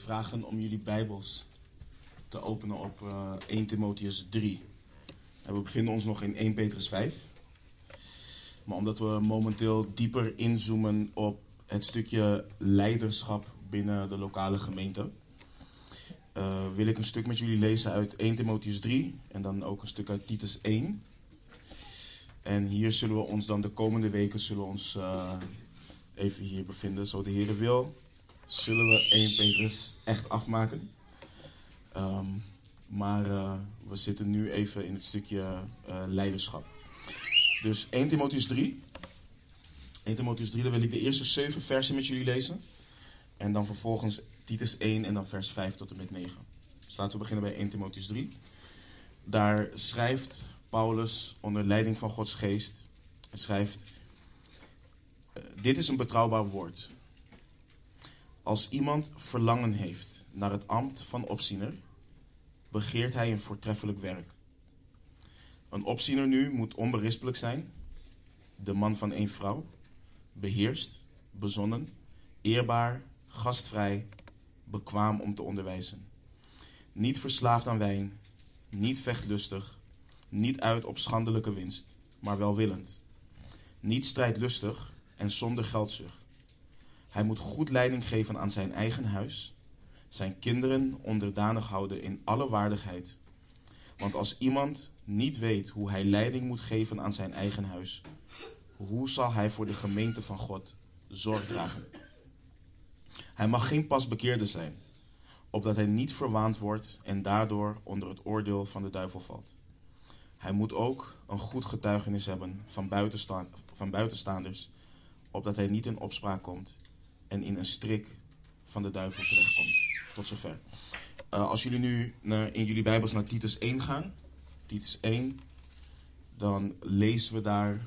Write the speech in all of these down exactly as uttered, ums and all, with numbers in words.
vragen om jullie Bijbels te openen op uh, Eerste Timotheüs drie. En we bevinden ons nog in Eerste Petrus vijf. Maar omdat we momenteel dieper inzoomen op het stukje leiderschap binnen de lokale gemeente, uh, wil ik een stuk met jullie lezen uit Eerste Timotheüs drie en dan ook een stuk uit Titus één. En hier zullen we ons dan de komende weken zullen we ons uh, even hier bevinden. Zo de Heer wil, zullen we Eerste Petrus echt afmaken. Um, maar uh, we zitten nu even in het stukje uh, leiderschap. Dus Eerste Timotheüs drie. Eerste Timotheüs drie, dan wil ik de eerste zeven versen met jullie lezen. En dan vervolgens Titus één en dan vers vijf tot en met negen. Dus laten we beginnen bij Eerste Timotheüs drie. Daar schrijft Paulus onder leiding van Gods geest. Hij schrijft: uh, dit is een betrouwbaar woord. Als iemand verlangen heeft naar het ambt van opziener, begeert hij een voortreffelijk werk. Een opziener nu moet onberispelijk zijn, de man van één vrouw, beheerst, bezonnen, eerbaar, gastvrij, bekwaam om te onderwijzen. Niet verslaafd aan wijn, niet vechtlustig, niet uit op schandelijke winst, maar welwillend. Niet strijdlustig en zonder geldzucht. Hij moet goed leiding geven aan zijn eigen huis, zijn kinderen onderdanig houden in alle waardigheid. Want als iemand niet weet hoe hij leiding moet geven aan zijn eigen huis, hoe zal hij voor de gemeente van God zorg dragen? Hij mag geen pasbekeerde zijn, opdat hij niet verwaand wordt en daardoor onder het oordeel van de duivel valt. Hij moet ook een goed getuigenis hebben van, buitensta- van buitenstaanders, opdat hij niet in opspraak komt en in een strik van de duivel terechtkomt. Tot zover. Uh, als jullie nu naar, in jullie Bijbels naar Titus één gaan, Titus één, dan lezen we daar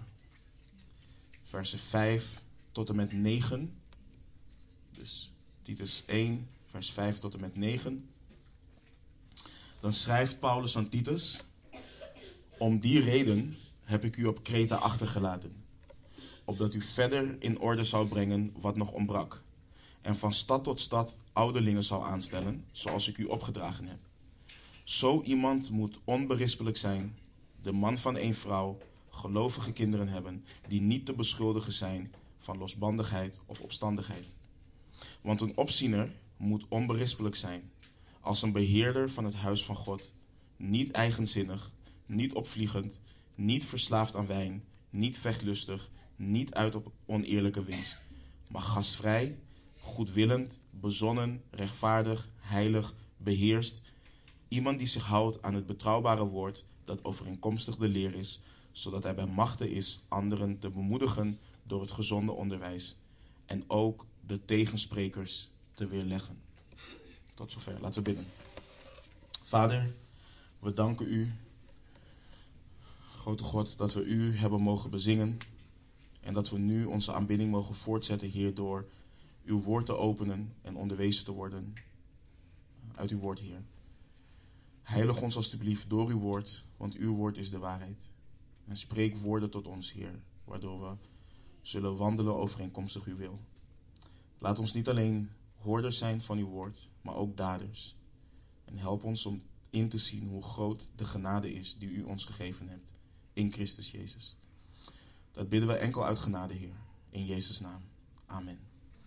versen vijf tot en met negen. Dus Titus één, vers vijf tot en met negen. Dan schrijft Paulus aan Titus: om die reden heb ik u op Kreta achtergelaten, opdat u verder in orde zou brengen wat nog ontbrak, en van stad tot stad ouderlingen zou aanstellen, zoals ik u opgedragen heb. Zo iemand moet onberispelijk zijn, de man van één vrouw, gelovige kinderen hebben, die niet te beschuldigen zijn van losbandigheid of opstandigheid. Want een opziener moet onberispelijk zijn, als een beheerder van het huis van God, niet eigenzinnig, niet opvliegend, niet verslaafd aan wijn, niet vechtlustig, niet uit op oneerlijke winst, maar gastvrij, goedwillend, bezonnen, rechtvaardig, heilig, beheerst. Iemand die zich houdt aan het betrouwbare woord dat overeenkomstig de leer is, zodat hij bij machte is anderen te bemoedigen door het gezonde onderwijs en ook de tegensprekers te weerleggen. Tot zover. Laten we bidden. Vader, we danken u, grote God, dat we u hebben mogen bezingen en dat we nu onze aanbidding mogen voortzetten, Heer, door uw woord te openen en onderwezen te worden uit uw woord, Heer. Heilig ons alstublieft door uw woord, want uw woord is de waarheid. En spreek woorden tot ons, Heer, waardoor we zullen wandelen overeenkomstig uw wil. Laat ons niet alleen hoorders zijn van uw woord, maar ook daders. En help ons om in te zien hoe groot de genade is die u ons gegeven hebt in Christus Jezus. Dat bidden we enkel uit genade, Heer, in Jezus' naam. Amen.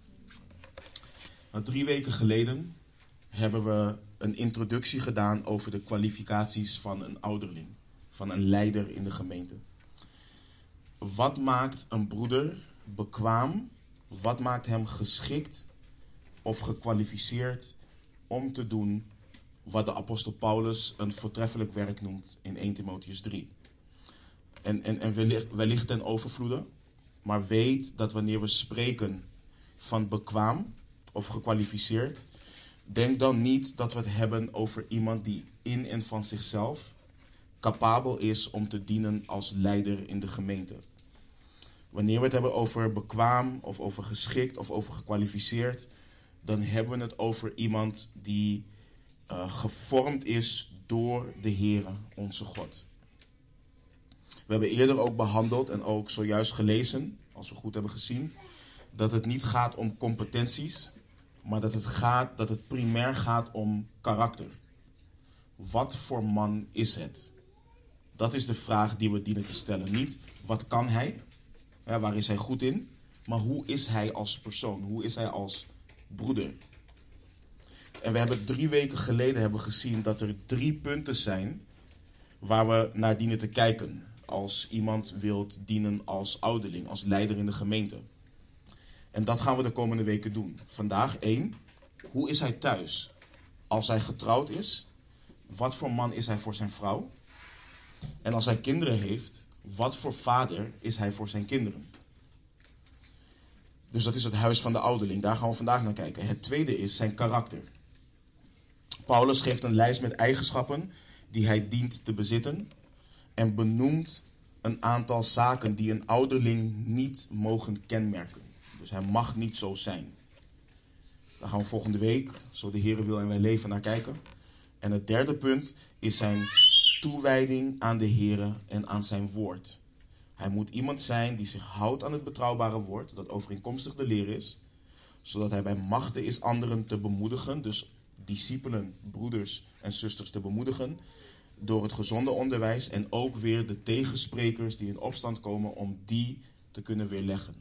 Nou, drie weken geleden hebben we een introductie gedaan over de kwalificaties van een ouderling, van een leider in de gemeente. Wat maakt een broeder bekwaam? Wat maakt hem geschikt of gekwalificeerd om te doen wat de apostel Paulus een voortreffelijk werk noemt in Eerste Timotheüs drie? En, en, en wellicht, wellicht ten overvloede, maar weet dat wanneer we spreken van bekwaam of gekwalificeerd, denk dan niet dat we het hebben over iemand die in en van zichzelf capabel is om te dienen als leider in de gemeente. Wanneer we het hebben over bekwaam of over geschikt of over gekwalificeerd, dan hebben we het over iemand die uh, gevormd is door de Heere, onze God. We hebben eerder ook behandeld en ook zojuist gelezen, als we goed hebben gezien, dat het niet gaat om competenties, maar dat het, gaat, dat het primair gaat om karakter. Wat voor man is het? Dat is de vraag die we dienen te stellen. Niet wat kan hij, ja, waar is hij goed in, maar hoe is hij als persoon? Hoe is hij als broeder? En we hebben drie weken geleden hebben gezien dat er drie punten zijn waar we naar dienen te kijken. Als iemand wilt dienen als ouderling, als leider in de gemeente. En dat gaan we de komende weken doen. Vandaag één, hoe is hij thuis? Als hij getrouwd is, wat voor man is hij voor zijn vrouw? En als hij kinderen heeft, wat voor vader is hij voor zijn kinderen? Dus dat is het huis van de ouderling. Daar gaan we vandaag naar kijken. Het tweede is zijn karakter. Paulus geeft een lijst met eigenschappen die hij dient te bezitten en benoemt een aantal zaken die een ouderling niet mogen kenmerken. Dus hij mag niet zo zijn. Daar gaan we volgende week, zo de Heer wil en wij leven, naar kijken. En het derde punt is zijn toewijding aan de Heer en aan zijn woord. Hij moet iemand zijn die zich houdt aan het betrouwbare woord, dat overeenkomstig de leer is, zodat hij bij machte is anderen te bemoedigen, dus discipelen, broeders en zusters te bemoedigen, door het gezonde onderwijs en ook weer de tegensprekers die in opstand komen om die te kunnen weerleggen.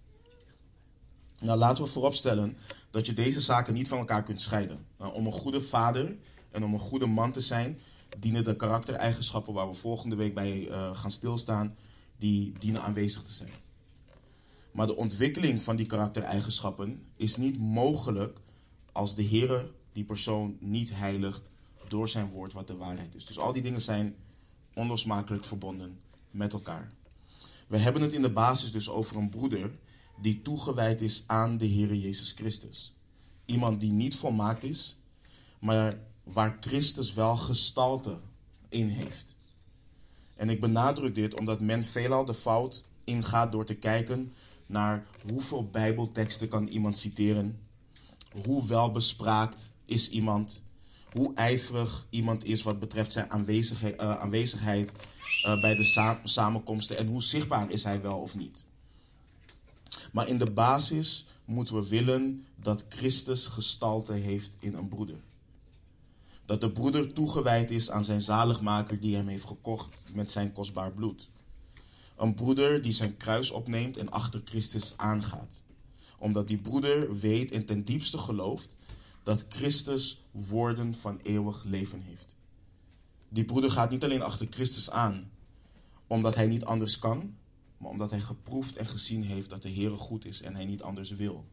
Nou, laten we vooropstellen dat je deze zaken niet van elkaar kunt scheiden. Nou, om een goede vader en om een goede man te zijn, dienen de karaktereigenschappen waar we volgende week bij uh, gaan stilstaan, die dienen aanwezig te zijn. Maar de ontwikkeling van die karaktereigenschappen is niet mogelijk als de Heer die persoon niet heiligt door zijn woord wat de waarheid is. Dus al die dingen zijn onlosmakelijk verbonden met elkaar. We hebben het in de basis dus over een broeder die toegewijd is aan de Heer Jezus Christus. Iemand die niet volmaakt is, maar waar Christus wel gestalte in heeft. En ik benadruk dit omdat men veelal de fout ingaat door te kijken naar hoeveel Bijbelteksten kan iemand citeren, hoe welbespraakt is iemand, hoe ijverig iemand is wat betreft zijn aanwezigheid, uh, aanwezigheid uh, bij de sa- samenkomsten en hoe zichtbaar is hij wel of niet. Maar in de basis moeten we willen dat Christus gestalte heeft in een broeder. Dat de broeder toegewijd is aan zijn zaligmaker die hem heeft gekocht met zijn kostbaar bloed. Een broeder die zijn kruis opneemt en achter Christus aangaat. Omdat die broeder weet en ten diepste gelooft dat Christus woorden van eeuwig leven heeft. Die broeder gaat niet alleen achter Christus aan, omdat hij niet anders kan, maar omdat hij geproefd en gezien heeft dat de Heer goed is en hij niet anders wil.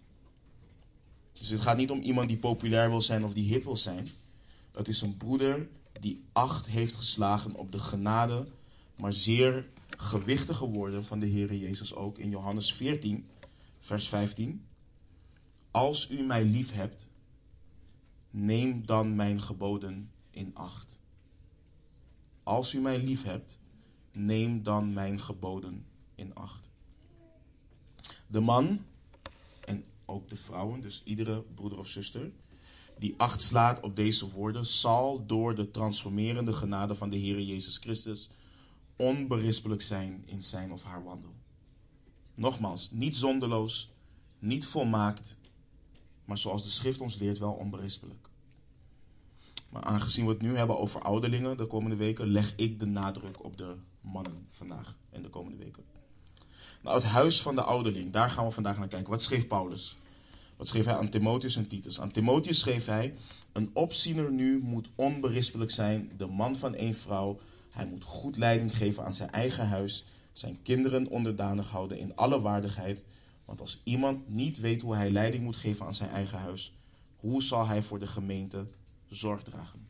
Dus het gaat niet om iemand die populair wil zijn of die hip wil zijn. Het is een broeder die acht heeft geslagen op de genade, maar zeer gewichtige woorden van de Heer Jezus ook in Johannes veertien, vers vijftien. Als u mij lief hebt, neem dan mijn geboden in acht. Als u mij lief hebt, neem dan mijn geboden in acht. De man, en ook de vrouwen, dus iedere broeder of zuster, die acht slaat op deze woorden, zal door de transformerende genade van de Heer Jezus Christus onberispelijk zijn in zijn of haar wandel. Nogmaals, niet zonderloos, niet volmaakt, maar zoals de schrift ons leert, wel onberispelijk. Maar aangezien we het nu hebben over ouderlingen de komende weken, leg ik de nadruk op de mannen vandaag en de komende weken. Nou, het huis van de ouderling, daar gaan we vandaag naar kijken. Wat schreef Paulus? Wat schreef hij aan Timotheus en Titus? Aan Timotheus schreef hij: een opziener nu moet onberispelijk zijn, de man van één vrouw. Hij moet goed leiding geven aan zijn eigen huis, zijn kinderen onderdanig houden in alle waardigheid. Want als iemand niet weet hoe hij leiding moet geven aan zijn eigen huis, hoe zal hij voor de gemeente zorg dragen?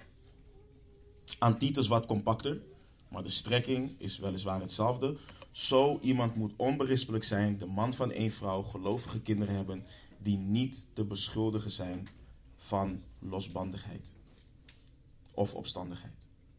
Aan Titus wat compacter, maar de strekking is weliswaar hetzelfde. Zo iemand moet onberispelijk zijn, de man van één vrouw, gelovige kinderen hebben, die niet te beschuldigen zijn van losbandigheid of opstandigheid.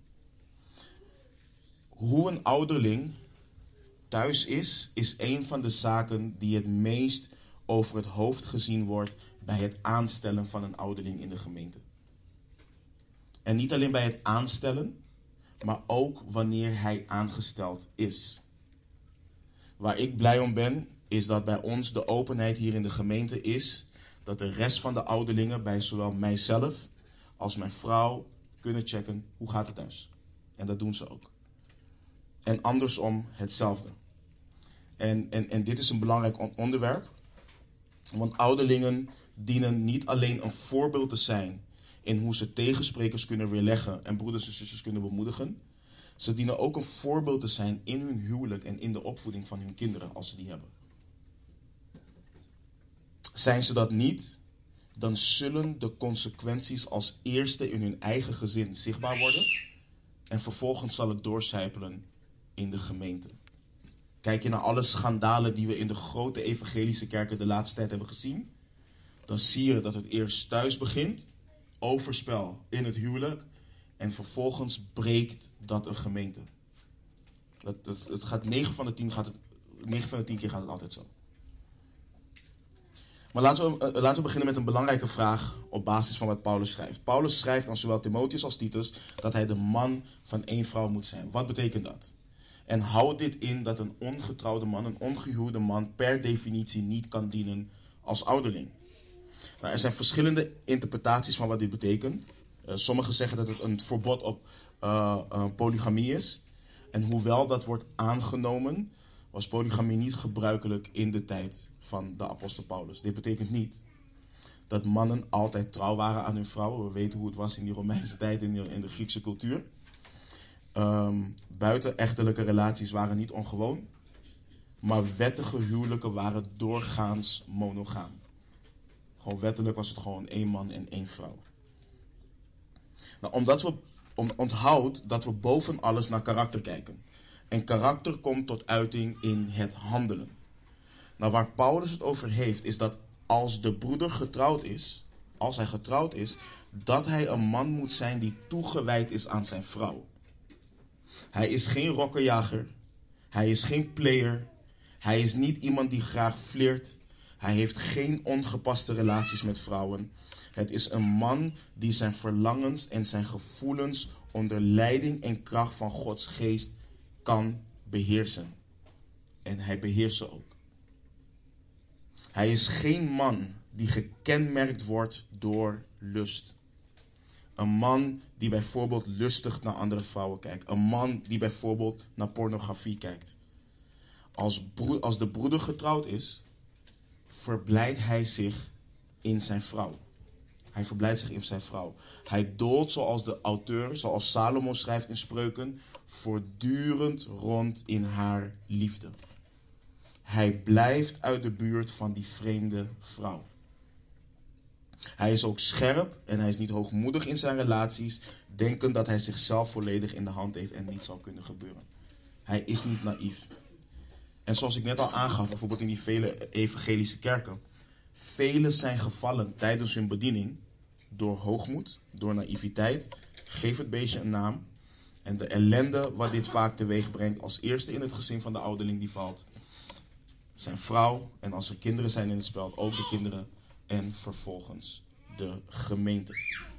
Hoe een ouderling thuis is, is een van de zaken die het meest over het hoofd gezien wordt bij het aanstellen van een ouderling in de gemeente. En niet alleen bij het aanstellen, maar ook wanneer hij aangesteld is. Waar ik blij om ben, is dat bij ons de openheid hier in de gemeente is dat de rest van de ouderlingen bij zowel mijzelf als mijn vrouw kunnen checken hoe gaat het thuis. En dat doen ze ook. En andersom hetzelfde. En, en, en dit is een belangrijk onderwerp. Want ouderlingen dienen niet alleen een voorbeeld te zijn in hoe ze tegensprekers kunnen weerleggen en broeders en zusters kunnen bemoedigen. Ze dienen ook een voorbeeld te zijn in hun huwelijk en in de opvoeding van hun kinderen als ze die hebben. Zijn ze dat niet, dan zullen de consequenties als eerste in hun eigen gezin zichtbaar worden en vervolgens zal het doorcijpelen in de gemeente. Kijk je naar alle schandalen die we in de grote evangelische kerken de laatste tijd hebben gezien, dan zie je dat het eerst thuis begint, overspel in het huwelijk, en vervolgens breekt dat een gemeente. Het, het, het gaat negen van de tien gaat het, negen van de tien keer gaat het altijd zo. Maar laten we, uh, laten we beginnen met een belangrijke vraag op basis van wat Paulus schrijft. Paulus schrijft aan zowel Timotheus als Titus dat hij de man van één vrouw moet zijn. Wat betekent dat? En houd dit in dat een ongetrouwde man, een ongehuwde man, per definitie niet kan dienen als ouderling. Nou, er zijn verschillende interpretaties van wat dit betekent. Uh, sommigen zeggen dat het een verbod op uh, uh, polygamie is. En hoewel dat wordt aangenomen, was polygamie niet gebruikelijk in de tijd van de apostel Paulus. Dit betekent niet dat mannen altijd trouw waren aan hun vrouwen. We weten hoe het was in die Romeinse tijd, in de, in de Griekse cultuur. Um, buitenechtelijke relaties waren niet ongewoon, maar wettige huwelijken waren doorgaans monogaam. Gewoon wettelijk was het gewoon één man en één vrouw. Nou, omdat we om, onthoud dat we boven alles naar karakter kijken. En karakter komt tot uiting in het handelen. Nou, waar Paulus het over heeft, is dat als de broeder getrouwd is, als hij getrouwd is, dat hij een man moet zijn die toegewijd is aan zijn vrouw. Hij is geen rokkenjager. Hij is geen player. Hij is niet iemand die graag flirt. Hij heeft geen ongepaste relaties met vrouwen. Het is een man die zijn verlangens en zijn gevoelens onder leiding en kracht van Gods geest kan beheersen. En hij beheerst ze ook. Hij is geen man die gekenmerkt wordt door lust. Een man die bijvoorbeeld lustig naar andere vrouwen kijkt. Een man die bijvoorbeeld naar pornografie kijkt. Als, broer, als de broeder getrouwd is, verblijdt hij zich in zijn vrouw. Hij verblijdt zich in zijn vrouw. Hij doolt, zoals de auteur, zoals Salomo schrijft in Spreuken, voortdurend rond in haar liefde. Hij blijft uit de buurt van die vreemde vrouw. Hij is ook scherp en hij is niet hoogmoedig in zijn relaties, denkend dat hij zichzelf volledig in de hand heeft en niets zal kunnen gebeuren. Hij is niet naïef. En zoals ik net al aangaf, bijvoorbeeld in die vele evangelische kerken, velen zijn gevallen tijdens hun bediening door hoogmoed, door naïviteit. Geef het beestje een naam. En de ellende wat dit vaak teweeg brengt als eerste in het gezin van de ouderling die valt, zijn vrouw, en als er kinderen zijn in het spel, ook de kinderen, en vervolgens de gemeente.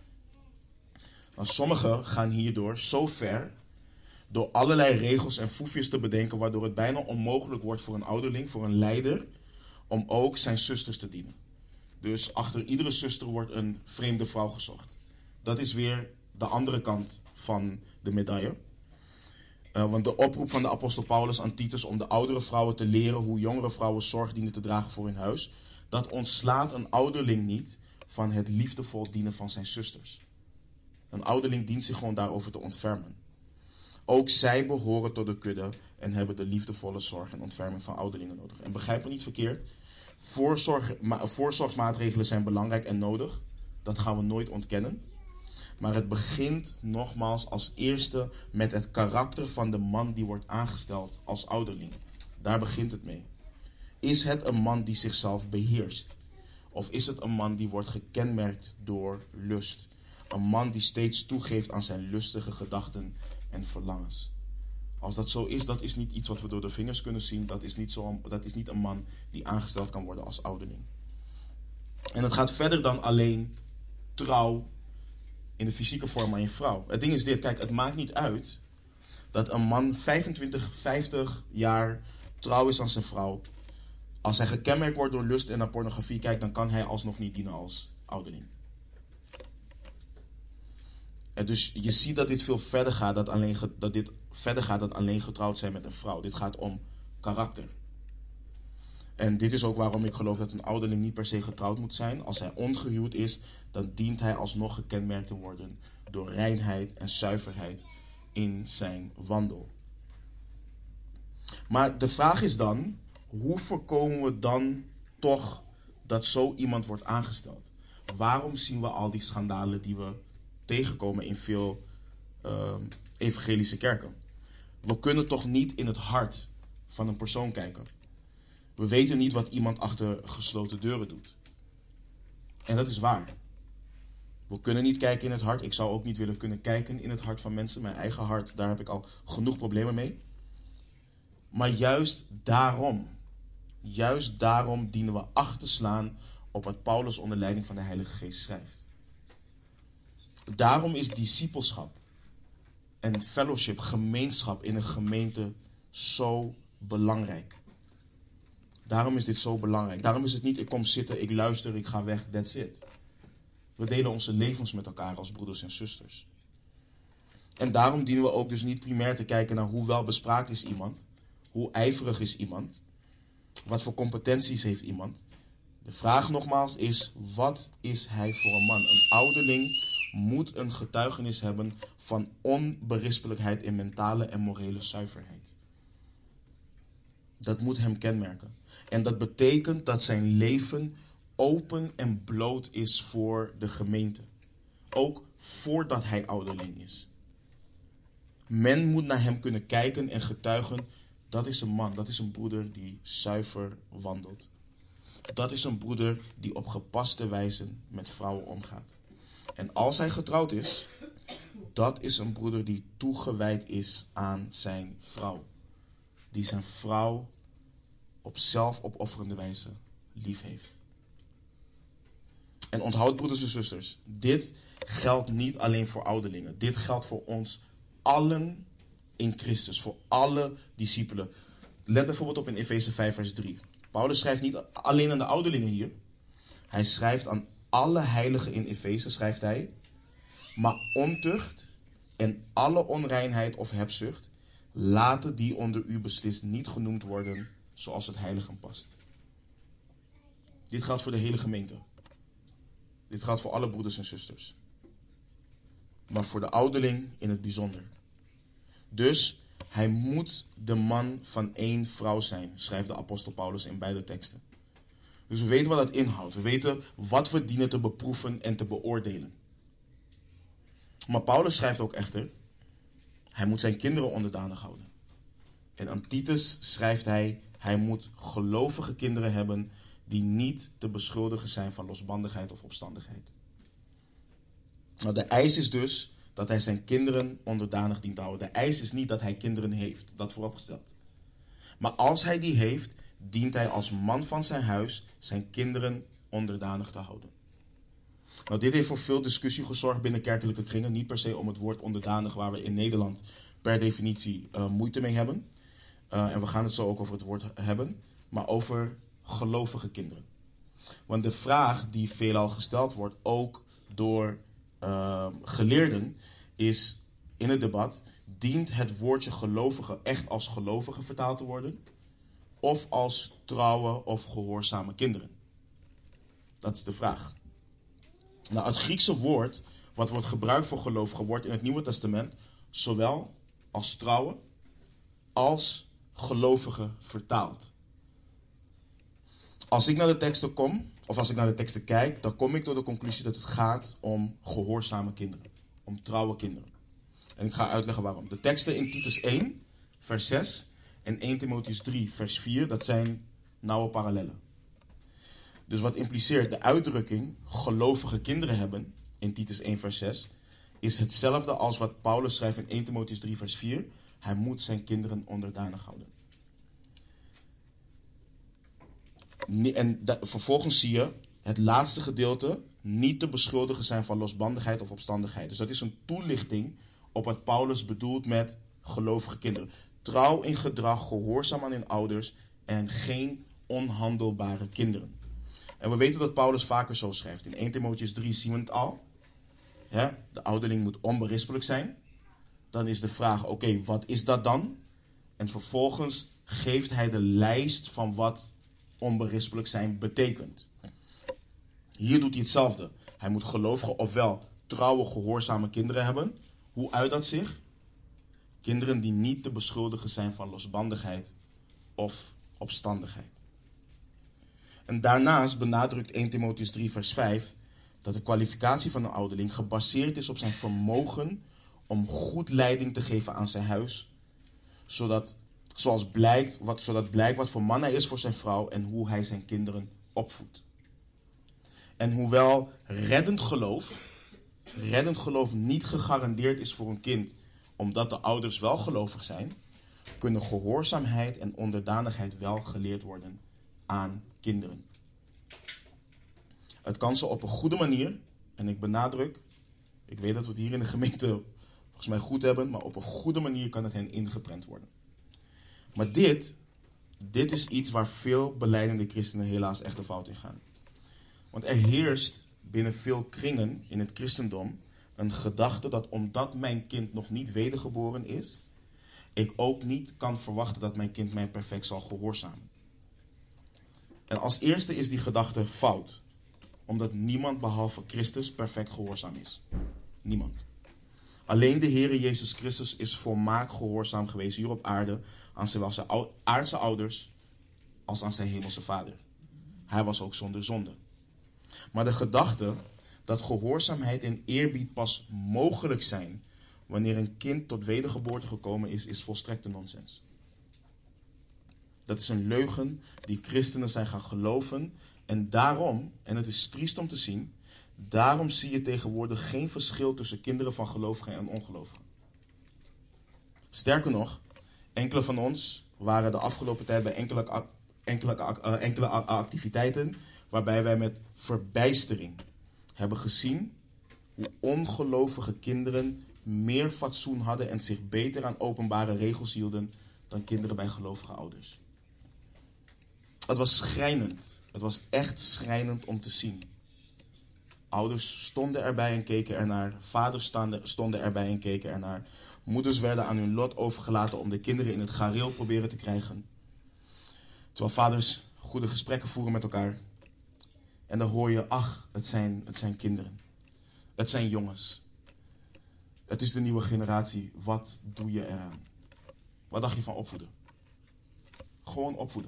Nou, sommigen gaan hierdoor zo ver door allerlei regels en foefjes te bedenken, waardoor het bijna onmogelijk wordt voor een ouderling, voor een leider, om ook zijn zusters te dienen. Dus achter iedere zuster wordt een vreemde vrouw gezocht. Dat is weer de andere kant van de medaille. Uh, want de oproep van de apostel Paulus aan Titus om de oudere vrouwen te leren hoe jongere vrouwen zorg dienen te dragen voor hun huis, dat ontslaat een ouderling niet van het liefdevol dienen van zijn zusters. Een ouderling dient zich gewoon daarover te ontfermen. Ook zij behoren tot de kudde en hebben de liefdevolle zorg en ontferming van ouderlingen nodig. En begrijp me niet verkeerd, voorzorg, ma, voorzorgsmaatregelen zijn belangrijk en nodig. Dat gaan we nooit ontkennen. Maar het begint nogmaals als eerste met het karakter van de man die wordt aangesteld als ouderling. Daar begint het mee. Is het een man die zichzelf beheerst? Of is het een man die wordt gekenmerkt door lust? Een man die steeds toegeeft aan zijn lustige gedachten en verlangens. Als dat zo is, dat is niet iets wat we door de vingers kunnen zien. Dat is niet, zo, dat is niet een man die aangesteld kan worden als ouderling. En het gaat verder dan alleen trouw in de fysieke vorm aan je vrouw. Het ding is dit, kijk, het maakt niet uit dat een man vijfentwintig, vijftig jaar trouw is aan zijn vrouw, Als hij gekenmerkt wordt door lust en naar pornografie kijkt, dan kan hij alsnog niet dienen als ouderling. En dus je ziet dat dit veel verder gaat, dat, alleen, dat dit verder gaat dan alleen getrouwd zijn met een vrouw. Dit gaat om karakter. En dit is ook waarom ik geloof dat een ouderling niet per se getrouwd moet zijn. Als hij ongehuwd is, dan dient hij alsnog gekenmerkt te worden door reinheid en zuiverheid in zijn wandel. Maar de vraag is dan, hoe voorkomen we dan toch dat zo iemand wordt aangesteld? Waarom zien we al die schandalen die we tegenkomen in veel uh, evangelische kerken? We kunnen toch niet in het hart van een persoon kijken. We weten niet wat iemand achter gesloten deuren doet. En dat is waar. We kunnen niet kijken in het hart. Ik zou ook niet willen kunnen kijken in het hart van mensen. Mijn eigen hart, daar heb ik al genoeg problemen mee. Maar juist daarom, juist daarom dienen we acht te slaan op wat Paulus onder leiding van de Heilige Geest schrijft. Daarom is discipelschap en fellowship, gemeenschap in een gemeente zo belangrijk. Daarom is dit zo belangrijk. Daarom is het niet, ik kom zitten, ik luister, ik ga weg, that's it. We delen onze levens met elkaar als broeders en zusters. En daarom dienen we ook dus niet primair te kijken naar hoe welbespraakt is iemand. Hoe ijverig is iemand. Wat voor competenties heeft iemand. De vraag nogmaals is, wat is hij voor een man? Een ouderling moet een getuigenis hebben van onberispelijkheid in mentale en morele zuiverheid. Dat moet hem kenmerken. En dat betekent dat zijn leven open en bloot is voor de gemeente. Ook voordat hij ouderling is. Men moet naar hem kunnen kijken en getuigen, dat is een man, dat is een broeder die zuiver wandelt. Dat is een broeder die op gepaste wijze met vrouwen omgaat. En als hij getrouwd is, dat is een broeder die toegewijd is aan zijn vrouw. Die zijn vrouw op zelfopofferende wijze lief heeft. En onthoud, broeders en zusters, dit geldt niet alleen voor ouderlingen. Dit geldt voor ons allen in Christus, voor alle discipelen. Let bijvoorbeeld op in Efeze vijf vers drie. Paulus schrijft niet alleen aan de ouderlingen hier. Hij schrijft aan alle heiligen in Efeze, schrijft hij. Maar ontucht en alle onreinheid of hebzucht, laten die onder u beslist niet genoemd worden zoals het heiligen past. Dit geldt voor de hele gemeente. Dit geldt voor alle broeders en zusters. Maar voor de ouderling in het bijzonder. Dus hij moet de man van één vrouw zijn, schrijft de apostel Paulus in beide teksten. Dus we weten wat dat inhoudt. We weten wat we dienen te beproeven en te beoordelen. Maar Paulus schrijft ook echter, hij moet zijn kinderen onderdanig houden. En aan Titus schrijft hij, hij moet gelovige kinderen hebben die niet te beschuldigen zijn van losbandigheid of opstandigheid. Nou, de eis is dus dat hij zijn kinderen onderdanig dient te houden. De eis is niet dat hij kinderen heeft, dat vooropgesteld. Maar als hij die heeft, dient hij als man van zijn huis zijn kinderen onderdanig te houden. Nou, dit heeft voor veel discussie gezorgd binnen kerkelijke kringen. Niet per se om het woord onderdanig, waar we in Nederland per definitie uh, moeite mee hebben. Uh, en we gaan het zo ook over het woord hebben. Maar over gelovige kinderen. Want de vraag die veelal gesteld wordt, ook door uh, geleerden, is in het debat, dient het woordje gelovige echt als gelovige vertaald te worden? Of als trouwe of gehoorzame kinderen? Dat is de vraag. Nou, het Griekse woord wat wordt gebruikt voor gelovigen wordt in het Nieuwe Testament zowel als trouwe als gelovige vertaald. Als ik naar de teksten kom, of als ik naar de teksten kijk, dan kom ik tot de conclusie dat het gaat om gehoorzame kinderen. Om trouwe kinderen. En ik ga uitleggen waarom. De teksten in Titus één, vers zes en eerste Timotheüs drie, vers vier, dat zijn nauwe parallellen. Dus wat impliceert de uitdrukking gelovige kinderen hebben in Titus één, vers zes, is hetzelfde als wat Paulus schrijft in eerste Timotheüs drie, vers vier. Hij moet zijn kinderen onderdanig houden. En da- vervolgens zie je het laatste gedeelte niet te beschuldigen zijn van losbandigheid of opstandigheid. Dus dat is een toelichting op wat Paulus bedoelt met gelovige kinderen. Trouw in gedrag, gehoorzaam aan hun ouders en geen onhandelbare kinderen. En we weten dat Paulus vaker zo schrijft. In eerste Timotheüs drie zien we het al. Ja, de ouderling moet onberispelijk zijn. Dan is de vraag, oké, okay, wat is dat dan? En vervolgens geeft hij de lijst van wat onberispelijk zijn betekent. Hier doet hij hetzelfde. Hij moet gelovigen ofwel trouwe, gehoorzame kinderen hebben. Hoe uit dat zich? Kinderen die niet te beschuldigen zijn van losbandigheid of opstandigheid. En daarnaast benadrukt eerste Timotheüs drie vers vijf dat de kwalificatie van een ouderling gebaseerd is op zijn vermogen om goed leiding te geven aan zijn huis, zodat, zoals blijkt, wat, zodat blijkt wat voor man hij is voor zijn vrouw en hoe hij zijn kinderen opvoedt. En hoewel reddend geloof, reddend geloof niet gegarandeerd is voor een kind, omdat de ouders wel gelovig zijn, kunnen gehoorzaamheid en onderdanigheid wel geleerd worden aan kinderen. Het kan ze op een goede manier, en ik benadruk, ik weet dat we het hier in de gemeente volgens mij goed hebben, maar op een goede manier kan het hen ingeprent worden. Maar dit, dit is iets waar veel belijdende christenen helaas echt de fout in gaan. Want er heerst binnen veel kringen in het christendom een gedachte dat omdat mijn kind nog niet wedergeboren is, ik ook niet kan verwachten dat mijn kind mij perfect zal gehoorzamen. En als eerste is die gedachte fout. Omdat niemand behalve Christus perfect gehoorzaam is. Niemand. Alleen de Heere Jezus Christus is volmaakt gehoorzaam geweest hier op aarde aan zowel zijn aardse ouders als aan zijn hemelse vader. Hij was ook zonder zonde. Maar de gedachte dat gehoorzaamheid en eerbied pas mogelijk zijn wanneer een kind tot wedergeboorte gekomen is, is volstrekte nonsens. Dat is een leugen die christenen zijn gaan geloven. En daarom, en het is triest om te zien, daarom zie je tegenwoordig geen verschil tussen kinderen van gelovigen en ongelovigen. Sterker nog, enkele van ons waren de afgelopen tijd bij enkele, enkele, enkele activiteiten waarbij wij met verbijstering hebben gezien hoe ongelovige kinderen meer fatsoen hadden en zich beter aan openbare regels hielden dan kinderen bij gelovige ouders. Het was schrijnend. Het was echt schrijnend om te zien. Ouders stonden erbij en keken ernaar. Vaders stonden erbij en keken ernaar. Moeders werden aan hun lot overgelaten om de kinderen in het gareel proberen te krijgen. Terwijl vaders goede gesprekken voeren met elkaar. En dan hoor je, ach, het zijn, het zijn kinderen. Het zijn jongens. Het is de nieuwe generatie. Wat doe je eraan? Wat dacht je van opvoeden? Gewoon opvoeden.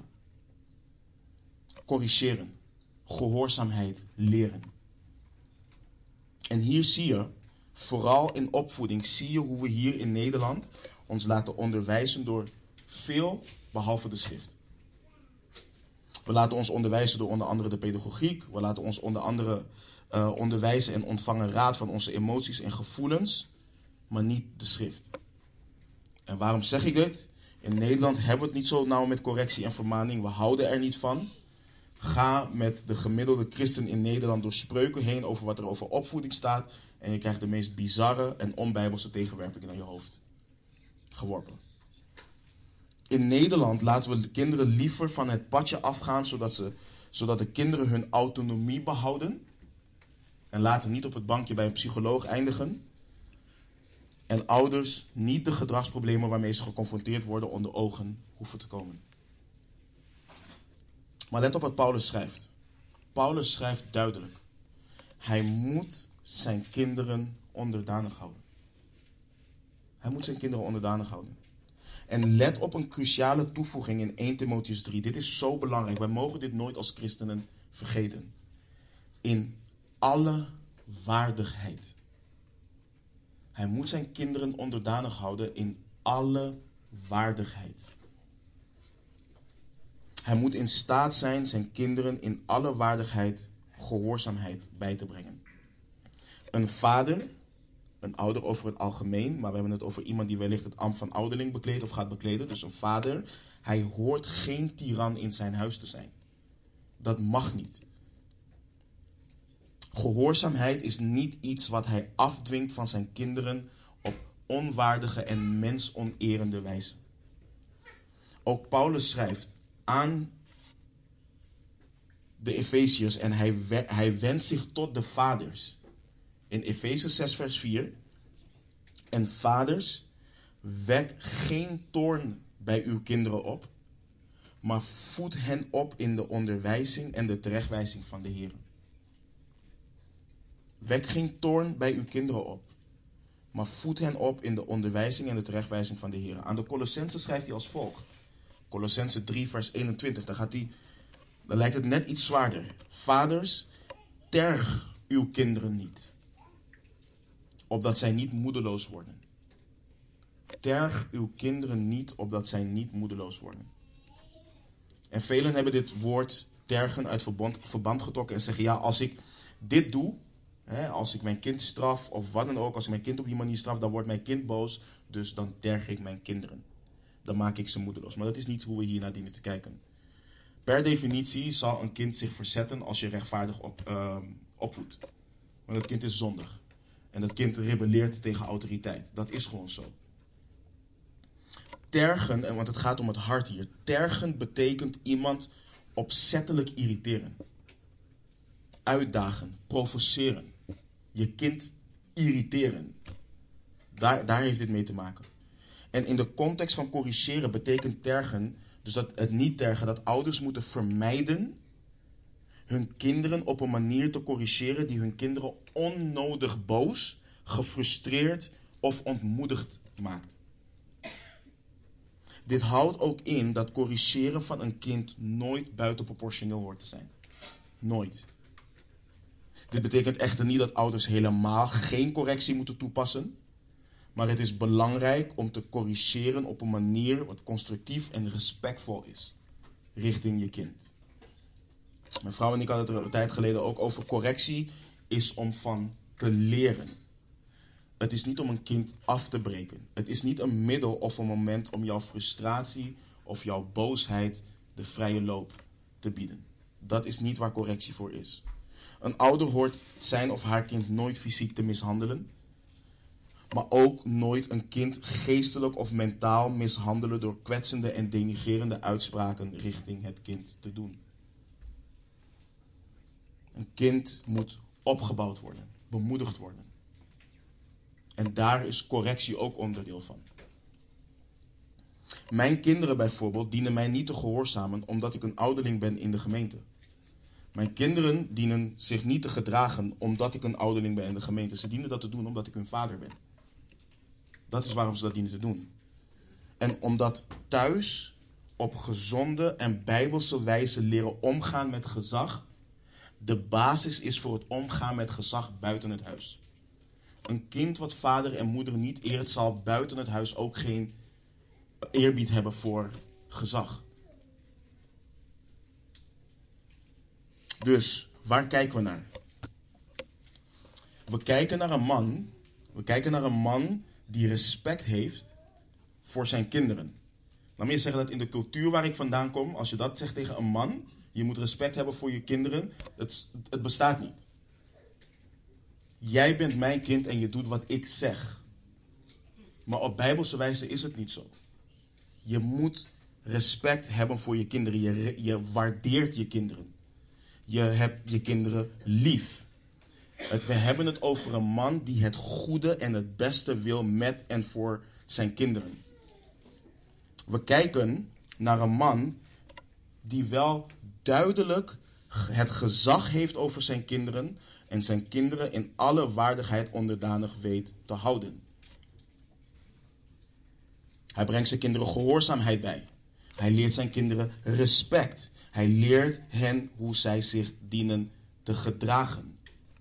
Corrigeren. Gehoorzaamheid leren. En hier zie je, vooral in opvoeding, zie je hoe we hier in Nederland ons laten onderwijzen door veel behalve de schrift. We laten ons onderwijzen door onder andere de pedagogiek. We laten ons onder andere uh, onderwijzen en ontvangen raad van onze emoties en gevoelens, maar niet de schrift. En waarom zeg ik dit? In Nederland hebben we het niet zo nauw met correctie en vermaning. We houden er niet van. Ga met de gemiddelde christen in Nederland door spreuken heen over wat er over opvoeding staat. En je krijgt de meest bizarre en onbijbelse tegenwerpingen naar je hoofd geworpen. In Nederland laten we de kinderen liever van het padje afgaan, zodat, ze, zodat de kinderen hun autonomie behouden. En laten niet op het bankje bij een psycholoog eindigen. En ouders niet de gedragsproblemen waarmee ze geconfronteerd worden onder ogen hoeven te komen. Maar let op wat Paulus schrijft. Paulus schrijft duidelijk. Hij moet zijn kinderen onderdanig houden. Hij moet zijn kinderen onderdanig houden. En let op een cruciale toevoeging in eerste Timotheüs drie. Dit is zo belangrijk. Wij mogen dit nooit als christenen vergeten. In alle waardigheid. Hij moet zijn kinderen onderdanig houden in alle waardigheid. Hij moet in staat zijn zijn kinderen in alle waardigheid gehoorzaamheid bij te brengen. Een vader, een ouder over het algemeen, maar we hebben het over iemand die wellicht het ambt van ouderling bekleedt of gaat bekleden. Dus een vader, hij hoort geen tiran in zijn huis te zijn. Dat mag niet. Gehoorzaamheid is niet iets wat hij afdwingt van zijn kinderen op onwaardige en mensonerende wijze. Ook Paulus schrijft aan de Efeziërs en hij, we, hij wendt zich tot de vaders. In Efeze zes vers vier. En vaders, wek geen toorn bij uw kinderen op, maar voed hen op in de onderwijzing en de terechtwijzing van de Heer. Wek geen toorn bij uw kinderen op, maar voed hen op in de onderwijzing en de terechtwijzing van de Heer. Aan de Colossenzen schrijft hij als volgt. Colossenzen drie vers eenentwintig, daar, gaat hij, daar lijkt het net iets zwaarder. Vaders, terg uw kinderen niet, opdat zij niet moedeloos worden. Terg uw kinderen niet, opdat zij niet moedeloos worden. En velen hebben dit woord tergen uit verband, verband getrokken en zeggen, ja, als ik dit doe, hè, als ik mijn kind straf of wat dan ook, als ik mijn kind op die manier straf, dan wordt mijn kind boos, dus dan terg ik mijn kinderen. Dan maak ik ze moedeloos. Maar dat is niet hoe we hier naar dienen te kijken. Per definitie zal een kind zich verzetten als je rechtvaardig op, uh, opvoedt. Want het kind is zondig. En dat kind rebelleert tegen autoriteit. Dat is gewoon zo. Tergen, want het gaat om het hart hier. Tergen betekent iemand opzettelijk irriteren. Uitdagen, provoceren. Je kind irriteren. Daar, daar heeft dit mee te maken. En in de context van corrigeren betekent tergen, dus dat het niet tergen, dat ouders moeten vermijden hun kinderen op een manier te corrigeren die hun kinderen onnodig boos, gefrustreerd of ontmoedigd maakt. Dit houdt ook in dat corrigeren van een kind nooit buitenproportioneel hoort te zijn. Nooit. Dit betekent echter niet dat ouders helemaal geen correctie moeten toepassen. Maar het is belangrijk om te corrigeren op een manier wat constructief en respectvol is. Richting je kind. Mijn vrouw en ik hadden het er een tijd geleden ook over. Correctie is om van te leren. Het is niet om een kind af te breken. Het is niet een middel of een moment om jouw frustratie of jouw boosheid de vrije loop te bieden. Dat is niet waar correctie voor is. Een ouder hoort zijn of haar kind nooit fysiek te mishandelen. Maar ook nooit een kind geestelijk of mentaal mishandelen door kwetsende en denigrerende uitspraken richting het kind te doen. Een kind moet opgebouwd worden, bemoedigd worden. En daar is correctie ook onderdeel van. Mijn kinderen bijvoorbeeld dienen mij niet te gehoorzamen omdat ik een ouderling ben in de gemeente. Mijn kinderen dienen zich niet te gedragen omdat ik een ouderling ben in de gemeente. Ze dienen dat te doen omdat ik hun vader ben. Dat is waarom ze dat dienen te doen. En omdat thuis op gezonde en bijbelse wijze leren omgaan met gezag de basis is voor het omgaan met gezag buiten het huis. Een kind wat vader en moeder niet eert, zal buiten het huis ook geen eerbied hebben voor gezag. Dus, waar kijken we naar? We kijken naar een man, we kijken naar een man die respect heeft voor zijn kinderen. Laat me eens zeggen dat in de cultuur waar ik vandaan kom, als je dat zegt tegen een man, je moet respect hebben voor je kinderen, het, het bestaat niet. Jij bent mijn kind en je doet wat ik zeg. Maar op bijbelse wijze is het niet zo. Je moet respect hebben voor je kinderen. Je, je waardeert je kinderen. Je hebt je kinderen lief. Het, we hebben het over een man die het goede en het beste wil met en voor zijn kinderen. We kijken naar een man die wel duidelijk het gezag heeft over zijn kinderen en zijn kinderen in alle waardigheid onderdanig weet te houden. Hij brengt zijn kinderen gehoorzaamheid bij. Hij leert zijn kinderen respect. Hij leert hen hoe zij zich dienen te gedragen.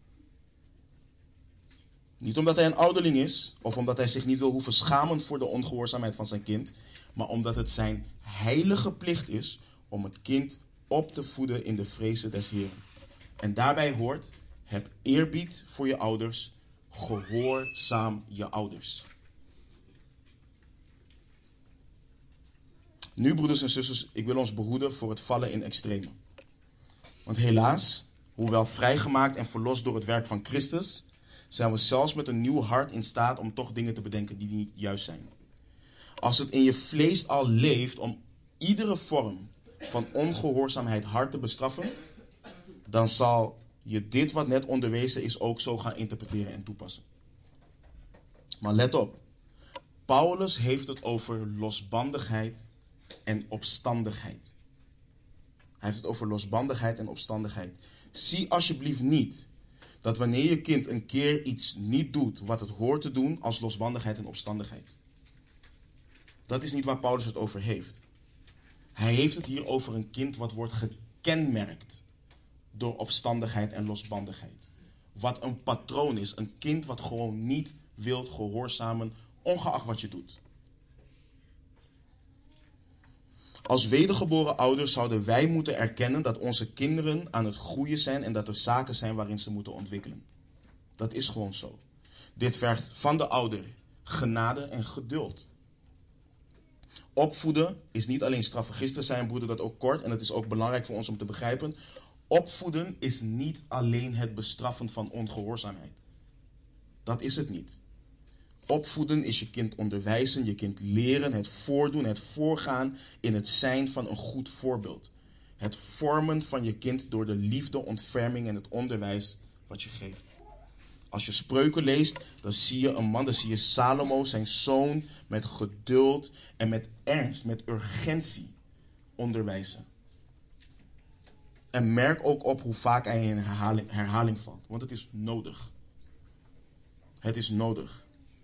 Niet omdat hij een ouderling is, of omdat hij zich niet wil hoeven schamen voor de ongehoorzaamheid van zijn kind, maar omdat het zijn heilige plicht is om het kind op te voeden in de vrezen des Heeren. En daarbij hoort, heb eerbied voor je ouders, gehoorzaam je ouders. Nu, broeders en zusters, ik wil ons behoeden voor het vallen in extreme. Want helaas, hoewel vrijgemaakt en verlost door het werk van Christus, zijn we zelfs met een nieuw hart in staat om toch dingen te bedenken die niet juist zijn. Als het in je vlees al leeft om iedere vorm van ongehoorzaamheid hard te bestraffen, dan zal je dit wat net onderwezen is ook zo gaan interpreteren en toepassen. Maar let op, Paulus heeft het over losbandigheid en opstandigheid. Hij heeft het over losbandigheid en opstandigheid. Zie alsjeblieft niet dat wanneer je kind een keer iets niet doet wat het hoort te doen, als losbandigheid en opstandigheid. Dat is niet waar Paulus het over heeft. Hij heeft het hier over een kind wat wordt gekenmerkt door opstandigheid en losbandigheid. Wat een patroon is. Een kind wat gewoon niet wilt gehoorzamen, ongeacht wat je doet. Als wedergeboren ouders zouden wij moeten erkennen dat onze kinderen aan het groeien zijn en dat er zaken zijn waarin ze moeten ontwikkelen. Dat is gewoon zo. Dit vergt van de ouder genade en geduld. Opvoeden is niet alleen straffen. Gisteren zei een broeder dat ook kort en het is ook belangrijk voor ons om te begrijpen. Opvoeden is niet alleen het bestraffen van ongehoorzaamheid. Dat is het niet. Opvoeden is je kind onderwijzen, je kind leren, het voordoen, het voorgaan in het zijn van een goed voorbeeld. Het vormen van je kind door de liefde, ontferming en het onderwijs wat je geeft. Als je Spreuken leest, dan zie je een man, dan zie je Salomo, zijn zoon, met geduld en met ernst, met urgentie onderwijzen. En merk ook op hoe vaak hij in herhaling, herhaling valt, want het is nodig. Het is nodig.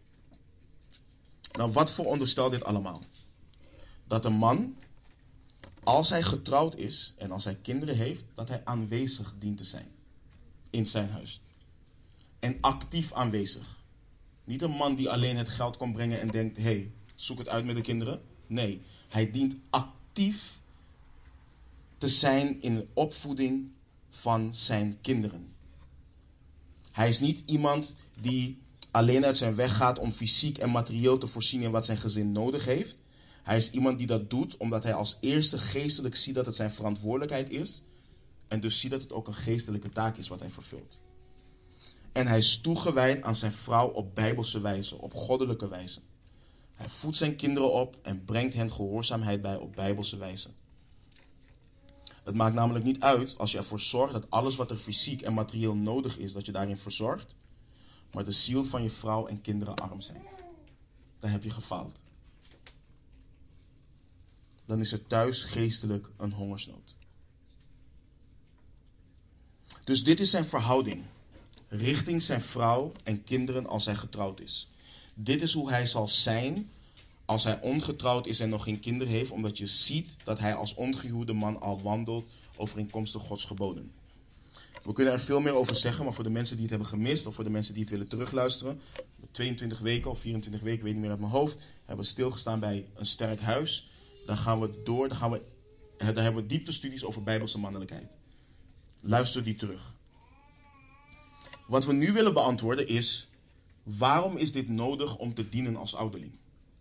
Nou, wat veronderstelt dit allemaal? Dat een man, als hij getrouwd is en als hij kinderen heeft, dat hij aanwezig dient te zijn in zijn huis. En actief aanwezig. Niet een man die alleen het geld kan brengen en denkt, hé, hey, zoek het uit met de kinderen. Nee, hij dient actief te zijn in de opvoeding van zijn kinderen. Hij is niet iemand die alleen uit zijn weg gaat om fysiek en materieel te voorzien in wat zijn gezin nodig heeft. Hij is iemand die dat doet omdat hij als eerste geestelijk ziet dat het zijn verantwoordelijkheid is. En dus ziet dat het ook een geestelijke taak is wat hij vervult. En hij is toegewijd aan zijn vrouw op bijbelse wijze, op goddelijke wijze. Hij voedt zijn kinderen op en brengt hen gehoorzaamheid bij op bijbelse wijze. Het maakt namelijk niet uit als je ervoor zorgt dat alles wat er fysiek en materieel nodig is, dat je daarin verzorgt, maar de ziel van je vrouw en kinderen arm zijn. Dan heb je gefaald. Dan is er thuis geestelijk een hongersnood. Dus dit is zijn verhouding richting zijn vrouw en kinderen als hij getrouwd is. Dit is hoe hij zal zijn als hij ongetrouwd is en nog geen kinderen heeft, omdat je ziet dat hij als ongehuwde man al wandelt overeenkomstig Gods geboden. We kunnen er veel meer over zeggen, maar voor de mensen die het hebben gemist of voor de mensen die het willen terugluisteren, tweeëntwintig weken of vierentwintig weken, weet ik niet meer uit mijn hoofd, hebben we stilgestaan bij een sterk huis. Dan gaan we door, dan, gaan we, dan hebben we dieptestudies over bijbelse mannelijkheid. Luister die terug. Wat we nu willen beantwoorden is, waarom is dit nodig om te dienen als ouderling?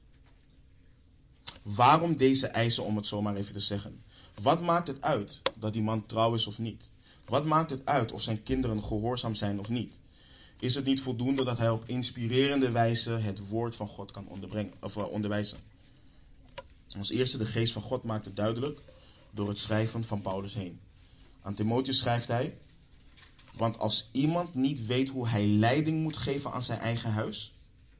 Waarom deze eisen, om het zo maar even te zeggen? Wat maakt het uit dat die man trouw is of niet? Wat maakt het uit of zijn kinderen gehoorzaam zijn of niet? Is het niet voldoende dat hij op inspirerende wijze het woord van God kan onderbrengen, of uh, onderwijzen? Als eerste, de geest van God maakt het duidelijk door het schrijven van Paulus heen. Aan Timotheus schrijft hij, want als iemand niet weet hoe hij leiding moet geven aan zijn eigen huis,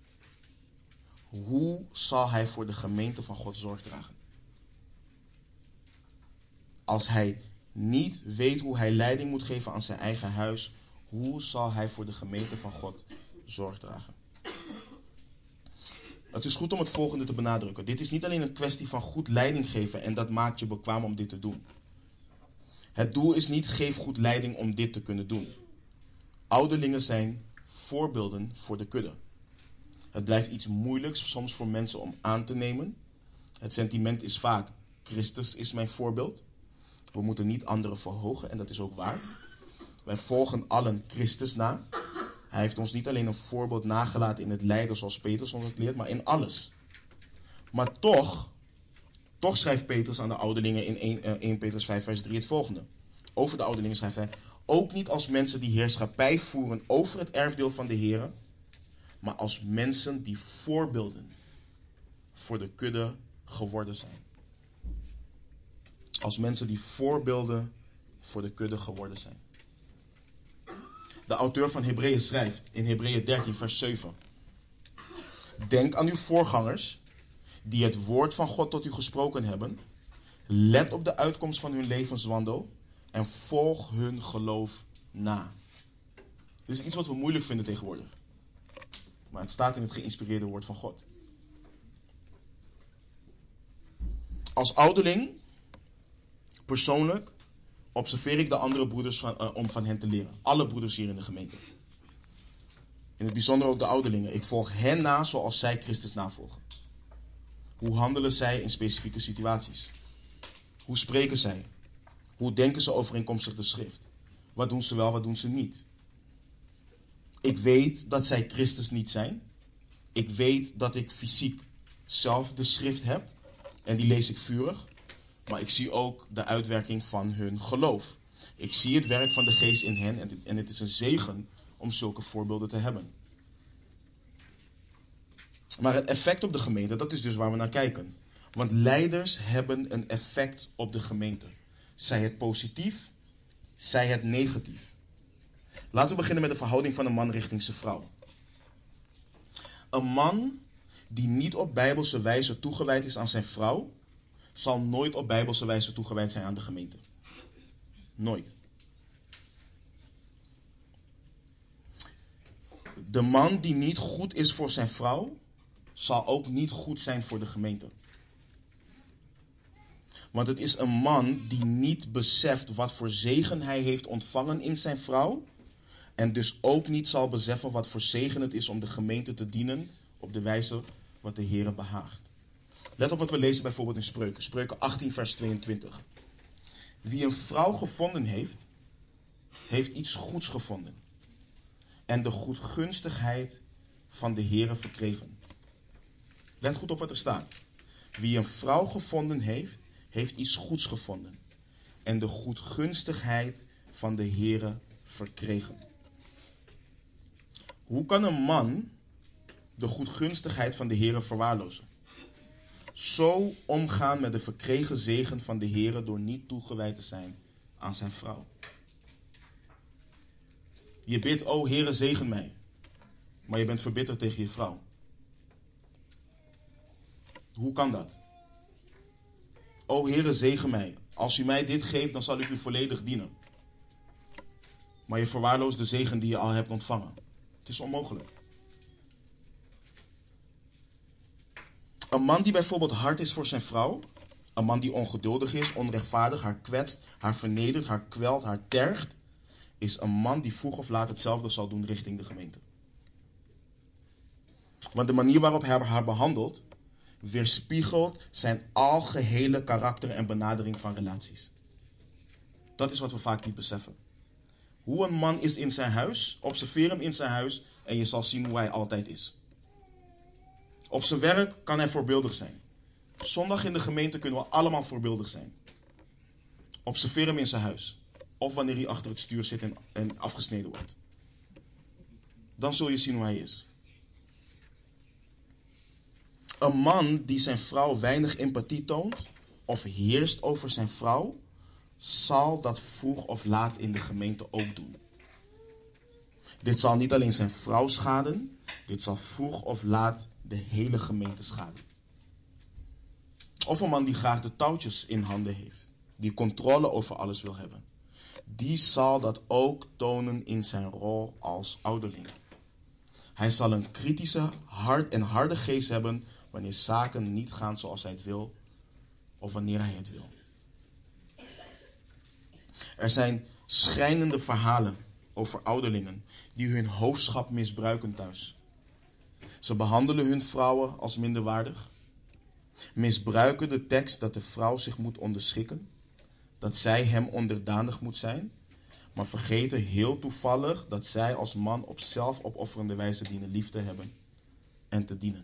hoe zal hij voor de gemeente van God zorg dragen? Als hij niet weet hoe hij leiding moet geven aan zijn eigen huis, hoe zal hij voor de gemeente van God zorg dragen? Het is goed om het volgende te benadrukken. Dit is niet alleen een kwestie van goed leiding geven en dat maakt je bekwaam om dit te doen. Het doel is niet geef goed leiding om dit te kunnen doen. Ouderlingen zijn voorbeelden voor de kudde. Het blijft iets moeilijks soms voor mensen om aan te nemen. Het sentiment is vaak, Christus is mijn voorbeeld. We moeten niet anderen verhogen en dat is ook waar. Wij volgen allen Christus na. Hij heeft ons niet alleen een voorbeeld nagelaten in het lijden zoals Petrus ons het leert, maar in alles. Maar toch, toch schrijft Petrus aan de ouderlingen in één Petrus vijf vers drie het volgende. Over de ouderlingen schrijft hij, ook niet als mensen die heerschappij voeren over het erfdeel van de Here, maar als mensen die voorbeelden voor de kudde geworden zijn. Als mensen die voorbeelden voor de kudde geworden zijn. De auteur van Hebreeën schrijft in Hebreeën dertien vers zeven. Denk aan uw voorgangers die het woord van God tot u gesproken hebben. Let op de uitkomst van hun levenswandel en volg hun geloof na. Dit is iets wat we moeilijk vinden tegenwoordig. Maar het staat in het geïnspireerde woord van God. Als ouderling, persoonlijk, observeer ik de andere broeders van, uh, om van hen te leren. Alle broeders hier in de gemeente. In het bijzonder ook de ouderlingen. Ik volg hen na zoals zij Christus navolgen. Hoe handelen zij in specifieke situaties? Hoe spreken zij? Hoe denken ze overeenkomstig de schrift? Wat doen ze wel, wat doen ze niet? Ik weet dat zij Christus niet zijn. Ik weet dat ik fysiek zelf de schrift heb. En die lees ik vurig. Maar ik zie ook de uitwerking van hun geloof. Ik zie het werk van de geest in hen. En het is een zegen om zulke voorbeelden te hebben. Maar het effect op de gemeente, dat is dus waar we naar kijken. Want leiders hebben een effect op de gemeente. Zij het positief, zij het negatief. Laten we beginnen met de verhouding van een man richting zijn vrouw. Een man die niet op bijbelse wijze toegewijd is aan zijn vrouw, zal nooit op bijbelse wijze toegewijd zijn aan de gemeente. Nooit. De man die niet goed is voor zijn vrouw, zal ook niet goed zijn voor de gemeente. Want het is een man die niet beseft wat voor zegen hij heeft ontvangen in zijn vrouw. En dus ook niet zal beseffen wat voor zegen het is om de gemeente te dienen op de wijze wat de Heere behaagt. Let op wat we lezen bijvoorbeeld in Spreuken. Spreuken achttien vers tweeëntwintig. Wie een vrouw gevonden heeft, heeft iets goeds gevonden. En de goedgunstigheid van de Heere verkregen. Let goed op wat er staat. Wie een vrouw gevonden heeft, heeft iets goeds gevonden. En de goedgunstigheid van de Heere verkregen. Hoe kan een man de goedgunstigheid van de Heere verwaarlozen? Zo omgaan met de verkregen zegen van de Heere door niet toegewijd te zijn aan zijn vrouw. Je bidt, o Heere, zegen mij. Maar je bent verbitterd tegen je vrouw. Hoe kan dat? O Heere, zegen mij. Als u mij dit geeft, dan zal ik u volledig dienen. Maar je verwaarloost de zegen die je al hebt ontvangen. Het is onmogelijk. Een man die bijvoorbeeld hard is voor zijn vrouw, een man die ongeduldig is, onrechtvaardig, haar kwetst, haar vernedert, haar kwelt, haar tergt, is een man die vroeg of laat hetzelfde zal doen richting de gemeente. Want de manier waarop hij haar behandelt, weerspiegelt zijn algehele karakter en benadering van relaties. Dat is wat we vaak niet beseffen. Hoe een man is in zijn huis, observeer hem in zijn huis en je zal zien hoe hij altijd is. Op zijn werk kan hij voorbeeldig zijn. Zondag in de gemeente kunnen we allemaal voorbeeldig zijn. Observeer hem in zijn huis. Of wanneer hij achter het stuur zit en, en afgesneden wordt. Dan zul je zien hoe hij is. Een man die zijn vrouw weinig empathie toont of heerst over zijn vrouw, zal dat vroeg of laat in de gemeente ook doen. Dit zal niet alleen zijn vrouw schaden, dit zal vroeg of laat de hele gemeente schaden. Of een man die graag de touwtjes in handen heeft, die controle over alles wil hebben, die zal dat ook tonen in zijn rol als ouderling. Hij zal een kritische hard en harde geest hebben wanneer zaken niet gaan zoals hij het wil of wanneer hij het wil. Er zijn schrijnende verhalen over ouderlingen die hun hoofdschap misbruiken thuis. Ze behandelen hun vrouwen als minderwaardig, misbruiken de tekst dat de vrouw zich moet onderschikken, dat zij hem onderdanig moet zijn, maar vergeten heel toevallig dat zij als man op zelfopofferende wijze dienen lief te hebben en te dienen.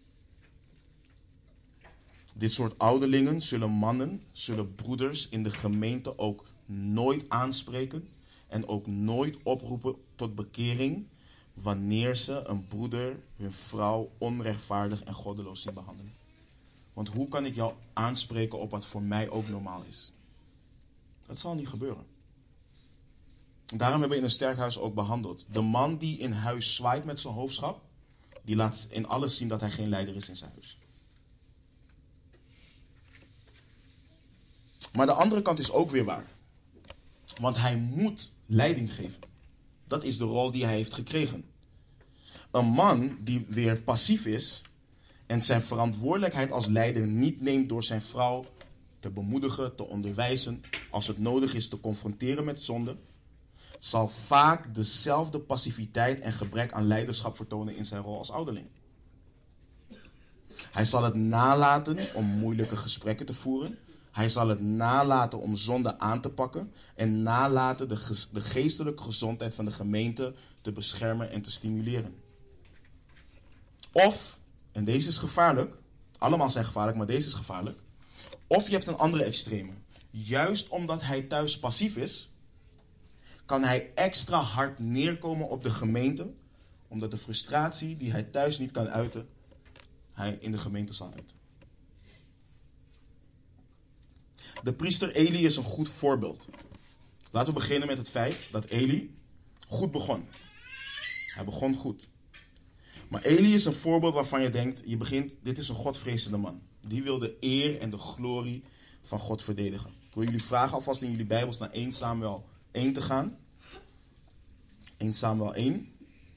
Dit soort ouderlingen zullen mannen, zullen broeders in de gemeente ook nooit aanspreken en ook nooit oproepen tot bekering wanneer ze een broeder, hun vrouw onrechtvaardig en goddeloos zien behandelen. Want hoe kan ik jou aanspreken op wat voor mij ook normaal is? Dat zal niet gebeuren. Daarom hebben we in een sterk huis ook behandeld. De man die in huis zwaait met zijn hoofdschap, die laat in alles zien dat hij geen leider is in zijn huis. Maar de andere kant is ook weer waar. Want hij moet leiding geven. Dat is de rol die hij heeft gekregen. Een man die weer passief is en zijn verantwoordelijkheid als leider niet neemt door zijn vrouw te bemoedigen, te onderwijzen, als het nodig is te confronteren met zonde, zal vaak dezelfde passiviteit en gebrek aan leiderschap vertonen in zijn rol als ouderling. Hij zal het nalaten om moeilijke gesprekken te voeren. Hij zal het nalaten om zonde aan te pakken en nalaten de, ges- de geestelijke gezondheid van de gemeente te beschermen en te stimuleren. Of, en deze is gevaarlijk, allemaal zijn gevaarlijk, maar deze is gevaarlijk. Of je hebt een andere extreme. Juist omdat hij thuis passief is, kan hij extra hard neerkomen op de gemeente, omdat de frustratie die hij thuis niet kan uiten, hij in de gemeente zal uiten. De priester Eli is een goed voorbeeld. Laten we beginnen met het feit dat Eli goed begon. Hij begon goed. Maar Eli is een voorbeeld waarvan je denkt, je begint, dit is een godvrezende man. Die wil de eer en de glorie van God verdedigen. Ik wil jullie vragen alvast in jullie Bijbels naar Eerste Samuel één te gaan. Eerste Samuel één.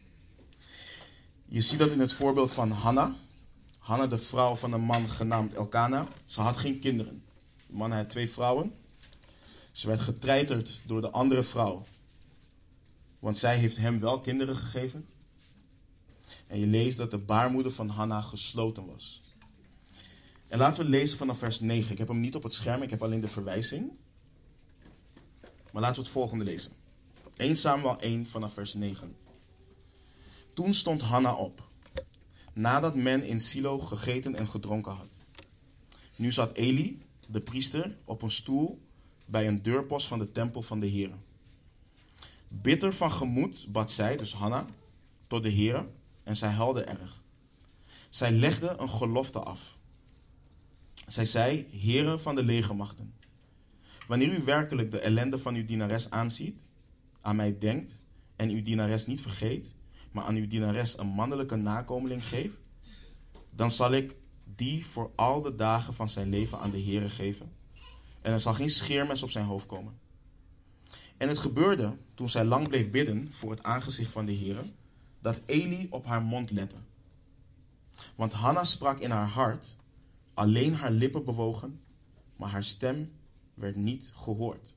Je ziet dat in het voorbeeld van Hanna. Hanna, de vrouw van een man genaamd Elkana. Ze had geen kinderen. De man had twee vrouwen. Ze werd getreiterd door de andere vrouw. Want zij heeft hem wel kinderen gegeven. En je leest dat de baarmoeder van Hanna gesloten was. En laten we lezen vanaf vers negen. Ik heb hem niet op het scherm, ik heb alleen de verwijzing. Maar laten we het volgende lezen. Eerste Samuel één vanaf vers negen. Toen stond Hanna op, nadat men in Silo gegeten en gedronken had. Nu zat Eli, de priester, op een stoel bij een deurpost van de tempel van de Heere. Bitter van gemoed bad zij, dus Hanna, tot de Heere, en zij huilde erg. Zij legde een gelofte af. Zij zei, Heere van de legermachten, wanneer u werkelijk de ellende van uw dienares aanziet, aan mij denkt en uw dienares niet vergeet, maar aan uw dienares een mannelijke nakomeling geeft, dan zal ik die voor al de dagen van zijn leven aan de Heere geven. En er zal geen scheermes op zijn hoofd komen. En het gebeurde, toen zij lang bleef bidden voor het aangezicht van de Heere, dat Eli op haar mond lette. Want Hanna sprak in haar hart, alleen haar lippen bewogen, maar haar stem werd niet gehoord.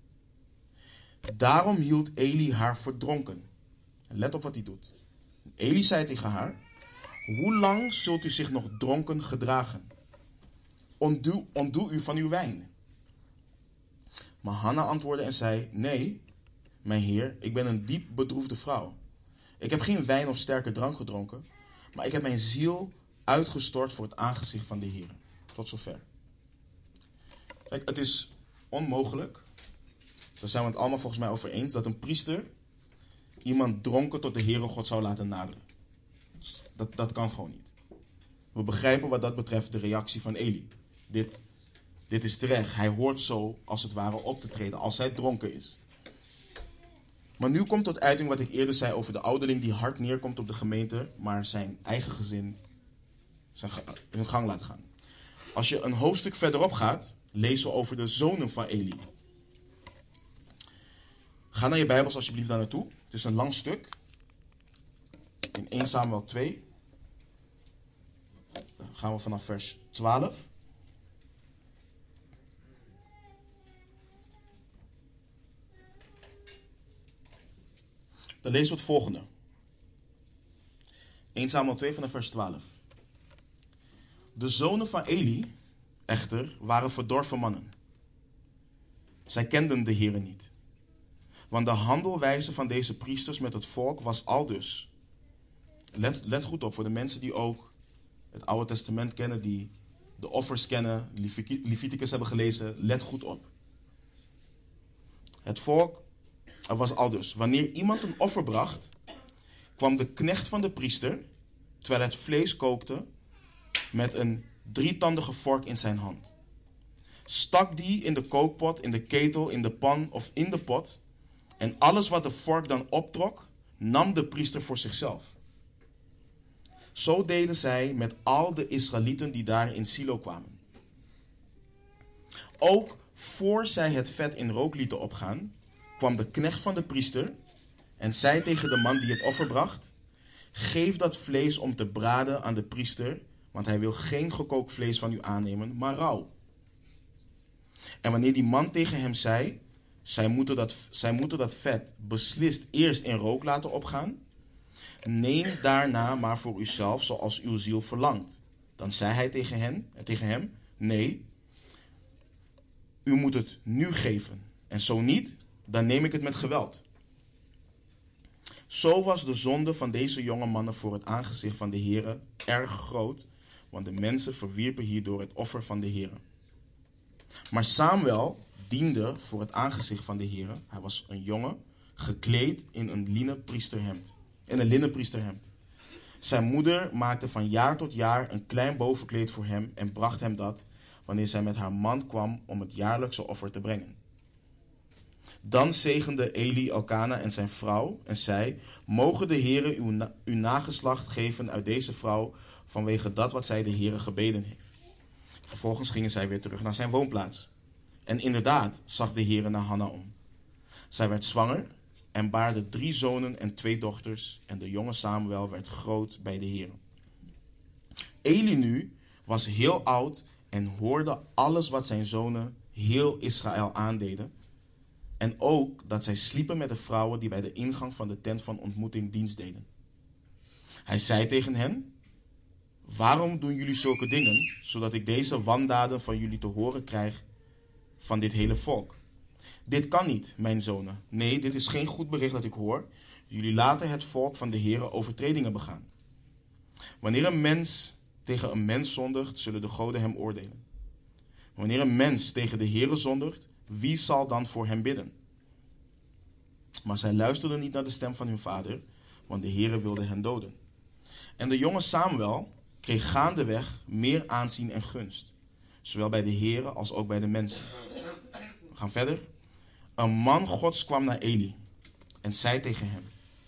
Daarom hield Eli haar voor dronken. Let op wat hij doet. Eli zei tegen haar, hoe lang zult u zich nog dronken gedragen? Ontdoe, ontdoe u van uw wijn. Maar Hanna antwoordde en zei, nee, mijn heer, ik ben een diep bedroefde vrouw. Ik heb geen wijn of sterke drank gedronken, maar ik heb mijn ziel uitgestort voor het aangezicht van de Heer. Tot zover. Kijk, het is onmogelijk, daar zijn we het allemaal volgens mij over eens, dat een priester iemand dronken tot de Heere God zou laten naderen. Dat, dat kan gewoon niet. We begrijpen wat dat betreft de reactie van Eli. Dit, dit is terecht. Hij hoort zo als het ware op te treden als hij dronken is. Maar nu komt tot uiting wat ik eerder zei over de ouderling die hard neerkomt op de gemeente, maar zijn eigen gezin zijn hun gang laat gaan. Als je een hoofdstuk verderop gaat, lezen we over de zonen van Eli. Ga naar je Bijbels alsjeblieft daar naartoe. Het is een lang stuk. In Eerste Samuel twee. Dan gaan we vanaf vers twaalf. Dan lezen we het volgende. Eerste Samuel twee vanaf vers twaalf. De zonen van Eli, echter, waren verdorven mannen. Zij kenden de Heere niet. Want de handelwijze van deze priesters met het volk was aldus. Let, let goed op voor de mensen die ook het Oude Testament kennen, die de offers kennen, Leviticus hebben gelezen. Let goed op. Het volk was aldus. Wanneer iemand een offer bracht, kwam de knecht van de priester, terwijl het vlees kookte, met een drietandige vork in zijn hand. Stak die in de kookpot, in de ketel, in de pan of in de pot En alles wat de vork dan optrok, nam de priester voor zichzelf. Zo deden zij met al de Israëlieten die daar in Silo kwamen. Ook voor zij het vet in rook lieten opgaan, kwam de knecht van de priester en zei tegen de man die het offer bracht: geef dat vlees om te braden aan de priester, want hij wil geen gekookt vlees van u aannemen, maar rauw. En wanneer die man tegen hem zei: zij moeten dat, zij moeten dat vet beslist eerst in rook laten opgaan, neem daarna maar voor uzelf zoals uw ziel verlangt. Dan zei hij tegen, hen, tegen hem: nee, u moet het nu geven. En zo niet, dan neem ik het met geweld. Zo was de zonde van deze jonge mannen voor het aangezicht van de Heere erg groot, want de mensen verwierpen hierdoor het offer van de Heere. Maar Samuel diende voor het aangezicht van de Heere. Hij was een jongen, gekleed in een linnen priesterhemd. In een linnen priesterhemd. Zijn moeder maakte van jaar tot jaar een klein bovenkleed voor hem en bracht hem dat wanneer zij met haar man kwam om het jaarlijkse offer te brengen. Dan zegende Eli Elkana en zijn vrouw en zei: mogen de Heere uw, na- uw nageslacht geven uit deze vrouw vanwege dat wat zij de Heere gebeden heeft. Vervolgens gingen zij weer terug naar zijn woonplaats. En inderdaad zag de Heere naar Hanna om. Zij werd zwanger en baarde drie zonen en twee dochters, en de jonge Samuel werd groot bij de Heere. Eli nu was heel oud en hoorde alles wat zijn zonen heel Israël aandeden, en ook dat zij sliepen met de vrouwen die bij de ingang van de tent van ontmoeting dienst deden. Hij zei tegen hen: waarom doen jullie zulke dingen, zodat ik deze wandaden van jullie te horen krijg van dit hele volk? Dit kan niet, mijn zonen. Nee, dit is geen goed bericht dat ik hoor. Jullie laten het volk van de Heere overtredingen begaan. Wanneer een mens tegen een mens zondigt, zullen de goden hem oordelen. Wanneer een mens tegen de Heere zondigt, wie zal dan voor hem bidden? Maar zij luisterden niet naar de stem van hun vader, want de Heere wilde hen doden. En de jonge Samuel kreeg gaandeweg meer aanzien en gunst, zowel bij de Heere als ook bij de mensen. We gaan verder. Een man Gods kwam naar Eli en zei tegen hem: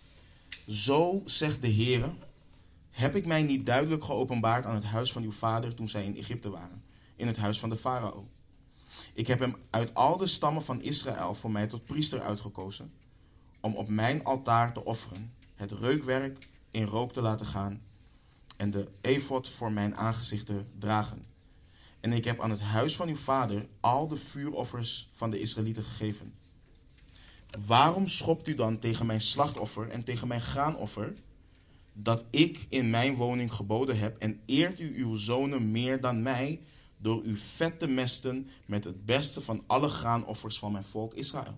zo zegt de Heere, heb ik mij niet duidelijk geopenbaard aan het huis van uw vader toen zij in Egypte waren, in het huis van de farao? Ik heb hem uit al de stammen van Israël voor mij tot priester uitgekozen, om op mijn altaar te offeren, het reukwerk in rook te laten gaan en de efod voor mijn aangezicht te dragen. En ik heb aan het huis van uw vader al de vuuroffers van de Israëlieten gegeven. Waarom schopt u dan tegen mijn slachtoffer en tegen mijn graanoffer, dat ik in mijn woning geboden heb, en eert u uw zonen meer dan mij, door uw vet te mesten met het beste van alle graanoffers van mijn volk Israël?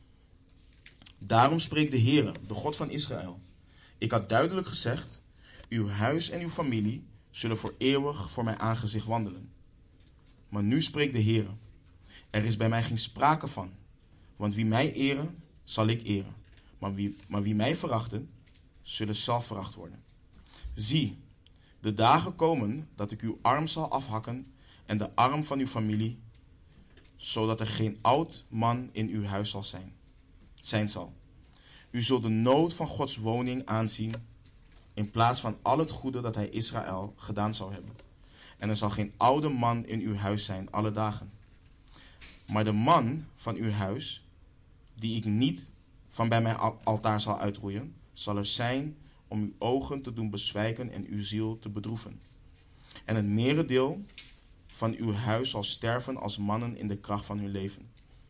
Daarom spreekt de Heere, de God van Israël: ik had duidelijk gezegd, uw huis en uw familie zullen voor eeuwig voor mijn aangezicht wandelen. Maar nu spreekt de Heere: er is bij mij geen sprake van, want wie mij eren, zal ik eren. Maar wie, maar wie mij verachten, zullen zelf veracht worden. Zie, de dagen komen dat ik uw arm zal afhakken en de arm van uw familie, zodat er geen oud man in uw huis zal zijn, zijn zal. U zult de nood van Gods woning aanzien, in plaats van al het goede dat hij Israël gedaan zou hebben. En er zal geen oude man in uw huis zijn alle dagen. Maar de man van uw huis, die ik niet van bij mijn altaar zal uitroeien, zal er zijn om uw ogen te doen bezwijken en uw ziel te bedroeven. En het merendeel van uw huis zal sterven als mannen in de kracht van hun leven.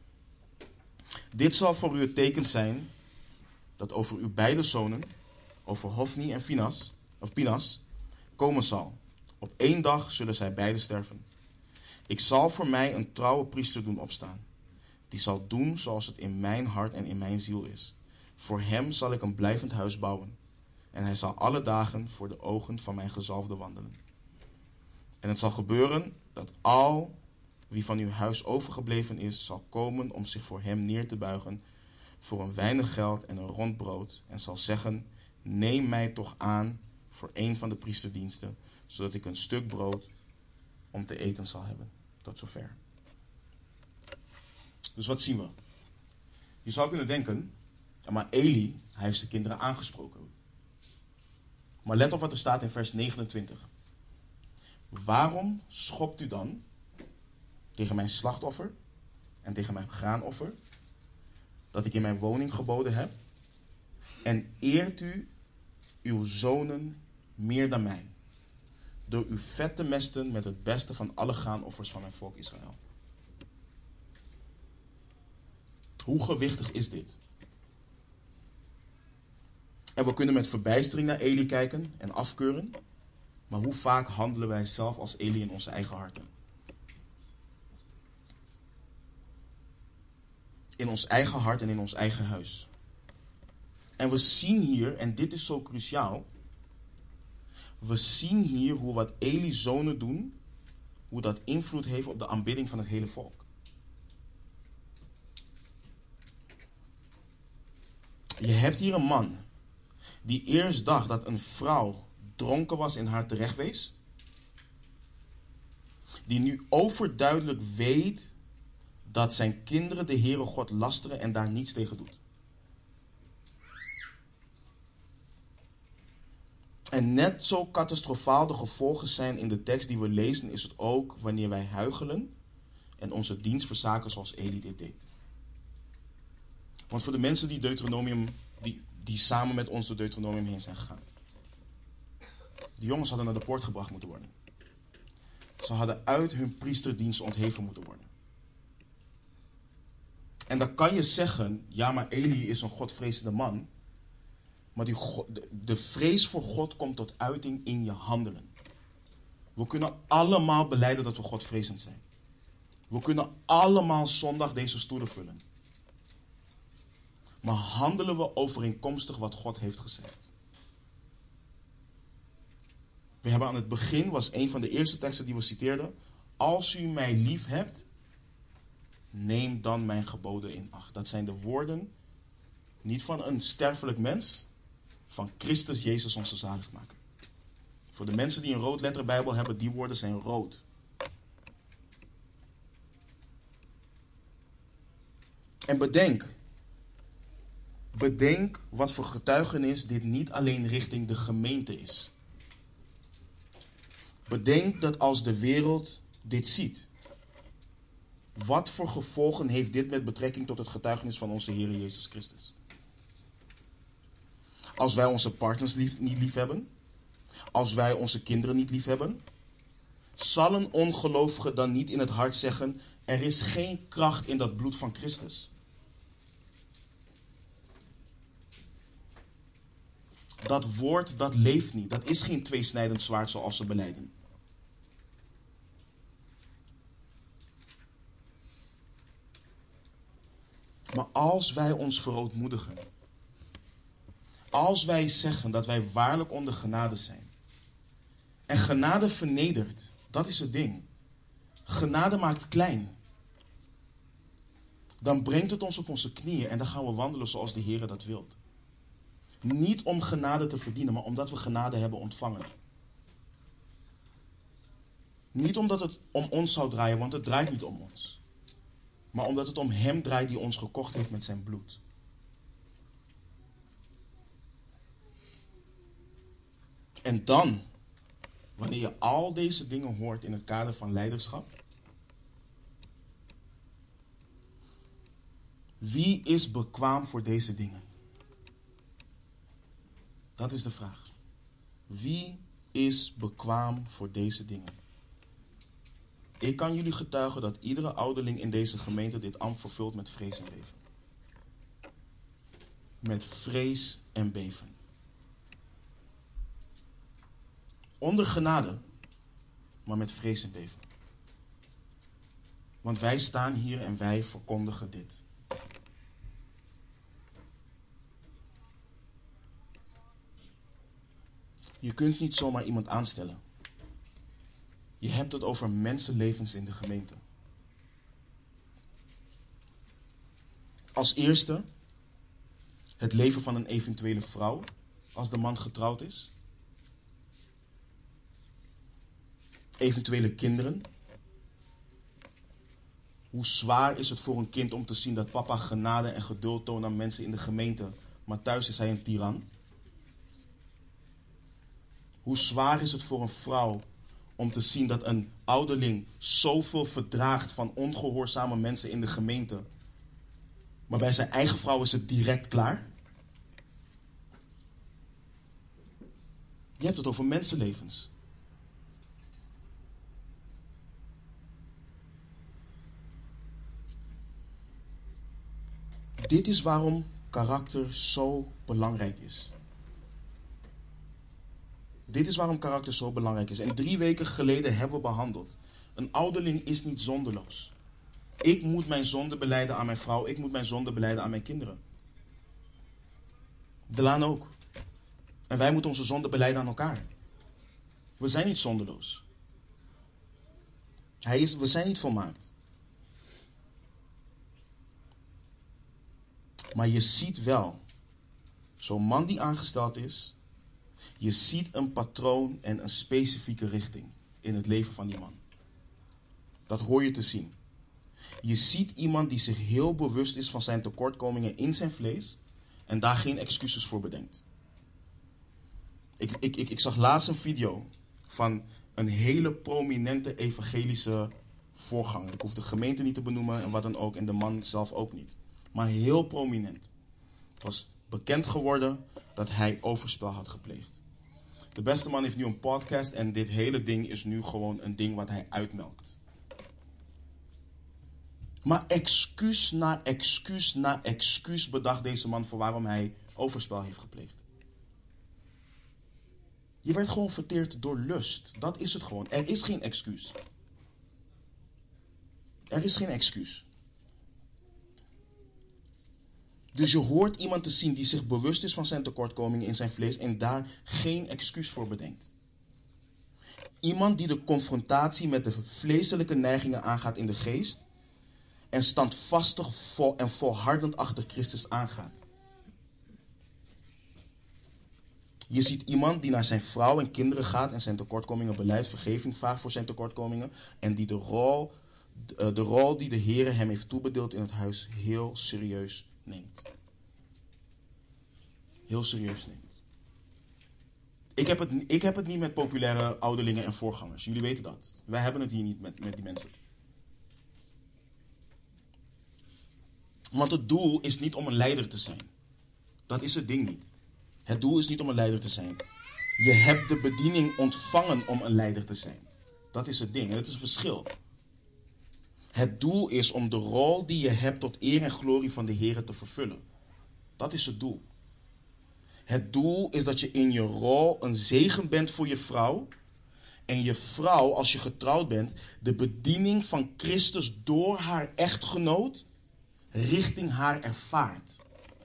Dit zal voor u het teken zijn dat over uw beide zonen, over Hofni en Finas, of Pinas, komen zal. Op één dag zullen zij beide sterven. Ik zal voor mij een trouwe priester doen opstaan. Die zal doen zoals het in mijn hart en in mijn ziel is. Voor hem zal ik een blijvend huis bouwen. En hij zal alle dagen voor de ogen van mijn gezalfde wandelen. En het zal gebeuren dat al wie van uw huis overgebleven is, zal komen om zich voor hem neer te buigen voor een weinig geld en een rond brood. En zal zeggen: neem mij toch aan voor een van de priesterdiensten, zodat ik een stuk brood om te eten zal hebben. Tot zover. Dus wat zien we? Je zou kunnen denken, Ja, maar Eli, hij heeft zijn kinderen aangesproken. Maar let op wat er staat in vers negenentwintig. Waarom schopt u dan tegen mijn slachtoffer en tegen mijn graanoffer, dat ik in mijn woning geboden heb, en eert u uw zonen meer dan mij, door uw vet te mesten met het beste van alle graanoffers van mijn volk Israël? Hoe gewichtig is dit? En we kunnen met verbijstering naar Eli kijken en afkeuren, maar hoe vaak handelen wij zelf als Eli in onze eigen harten? In ons eigen hart en in ons eigen huis. En we zien hier, en dit is zo cruciaal, we zien hier hoe wat Eli's zonen doen, hoe dat invloed heeft op de aanbidding van het hele volk. Je hebt hier een man die eerst dacht dat een vrouw dronken was en haar terecht wees, die nu overduidelijk weet dat zijn kinderen de Heere God lasteren en daar niets tegen doet. En net zo catastrofaal de gevolgen zijn in de tekst die we lezen, is het ook wanneer wij huichelen en onze dienst verzaken zoals Eli dit deed. Want voor de mensen die Deuteronomium, die, die samen met ons door Deuteronomium heen zijn gegaan, die jongens hadden naar de poort gebracht moeten worden. Ze hadden uit hun priesterdienst ontheven moeten worden. En dan kan je zeggen, ja, maar Eli is een godvrezende man. Maar die God, de, de vrees voor God komt tot uiting in je handelen. We kunnen allemaal belijden dat we godvrezend zijn. We kunnen allemaal zondag deze stoelen vullen. Maar handelen we overeenkomstig wat God heeft gezegd? We hebben aan het begin, was een van de eerste teksten die we citeerden, als u mij lief hebt, neem dan mijn geboden in acht. Dat zijn de woorden, niet van een sterfelijk mens, van Christus Jezus onze zaligmaker. Voor de mensen die een roodletterbijbel hebben, die woorden zijn rood. En bedenk, bedenk wat voor getuigenis dit niet alleen richting de gemeente is. Bedenk dat als de wereld dit ziet, wat voor gevolgen heeft dit met betrekking tot het getuigenis van onze Heer Jezus Christus? Als wij onze partners lief, niet lief hebben, als wij onze kinderen niet lief hebben, zal een ongelovige dan niet in het hart zeggen, er is geen kracht in dat bloed van Christus? Dat woord, dat leeft niet. Dat is geen tweesnijdend zwaard zoals ze belijden. Maar als wij ons verootmoedigen, als wij zeggen dat wij waarlijk onder genade zijn, en genade vernedert, dat is het ding. Genade maakt klein. Dan brengt het ons op onze knieën en dan gaan we wandelen zoals de Heer dat wil. Niet om genade te verdienen, maar omdat we genade hebben ontvangen. Niet omdat het om ons zou draaien, want het draait niet om ons. Maar omdat het om Hem draait die ons gekocht heeft met zijn bloed. En dan, wanneer je al deze dingen hoort in het kader van leiderschap, wie is bekwaam voor deze dingen? Dat is de vraag. Wie is bekwaam voor deze dingen? Ik kan jullie getuigen dat iedere ouderling in deze gemeente dit ambt vervult met vrees en beven. Met vrees en beven. Onder genade, maar met vrees en beven. Want wij staan hier en wij verkondigen dit. Je kunt niet zomaar iemand aanstellen. Je hebt het over mensenlevens in de gemeente. Als eerste het leven van een eventuele vrouw als de man getrouwd is. Eventuele kinderen. Hoe zwaar is het voor een kind om te zien dat papa genade en geduld toont aan mensen in de gemeente, maar thuis is hij een tiran? Hoe zwaar is het voor een vrouw om te zien dat een ouderling zoveel verdraagt van ongehoorzame mensen in de gemeente, maar bij zijn eigen vrouw is het direct klaar? Je hebt het over mensenlevens. Dit is waarom karakter zo belangrijk is. Dit is waarom karakter zo belangrijk is. En drie weken geleden hebben we behandeld. Een ouderling is niet zondeloos. Ik moet mijn zonde belijden aan mijn vrouw. Ik moet mijn zonde belijden aan mijn kinderen. Delaan ook. En wij moeten onze zonde belijden aan elkaar. We zijn niet zondeloos. Hij is, we zijn niet volmaakt. Maar je ziet wel, zo'n man die aangesteld is, je ziet een patroon en een specifieke richting in het leven van die man. Dat hoor je te zien. Je ziet iemand die zich heel bewust is van zijn tekortkomingen in zijn vlees en daar geen excuses voor bedenkt. Ik, ik, ik, ik zag laatst een video van een hele prominente evangelische voorganger. Ik hoef de gemeente niet te benoemen en wat dan ook en de man zelf ook niet. Maar heel prominent. Het was bekend geworden dat hij overspel had gepleegd. De beste man heeft nu een podcast en dit hele ding is nu gewoon een ding wat hij uitmelkt. Maar excuus na excuus na excuus bedacht deze man voor waarom hij overspel heeft gepleegd. Je werd gewoon verteerd door lust. Dat is het gewoon. Er is geen excuus. Er is geen excuus. Dus je hoort iemand te zien die zich bewust is van zijn tekortkomingen in zijn vlees en daar geen excuus voor bedenkt. Iemand die de confrontatie met de vleeselijke neigingen aangaat in de geest en standvastig vol en volhardend achter Christus aangaat. Je ziet iemand die naar zijn vrouw en kinderen gaat en zijn tekortkomingen beleidt, vergeving vraagt voor zijn tekortkomingen en die de rol, de rol die de Heer hem heeft toebedeeld in het huis heel serieus neemt. Heel serieus neemt. Ik heb, het, ik heb het niet met populaire ouderlingen en voorgangers. Jullie weten dat. Wij hebben het hier niet met, met die mensen. Want het doel is niet om een leider te zijn. Dat is het ding niet. Het doel is niet om een leider te zijn. Je hebt de bediening ontvangen om een leider te zijn. Dat is het ding. En dat is een verschil. Het doel is om de rol die je hebt tot eer en glorie van de Heer te vervullen. Dat is het doel. Het doel is dat je in je rol een zegen bent voor je vrouw. En je vrouw, als je getrouwd bent, de bediening van Christus door haar echtgenoot richting haar ervaart.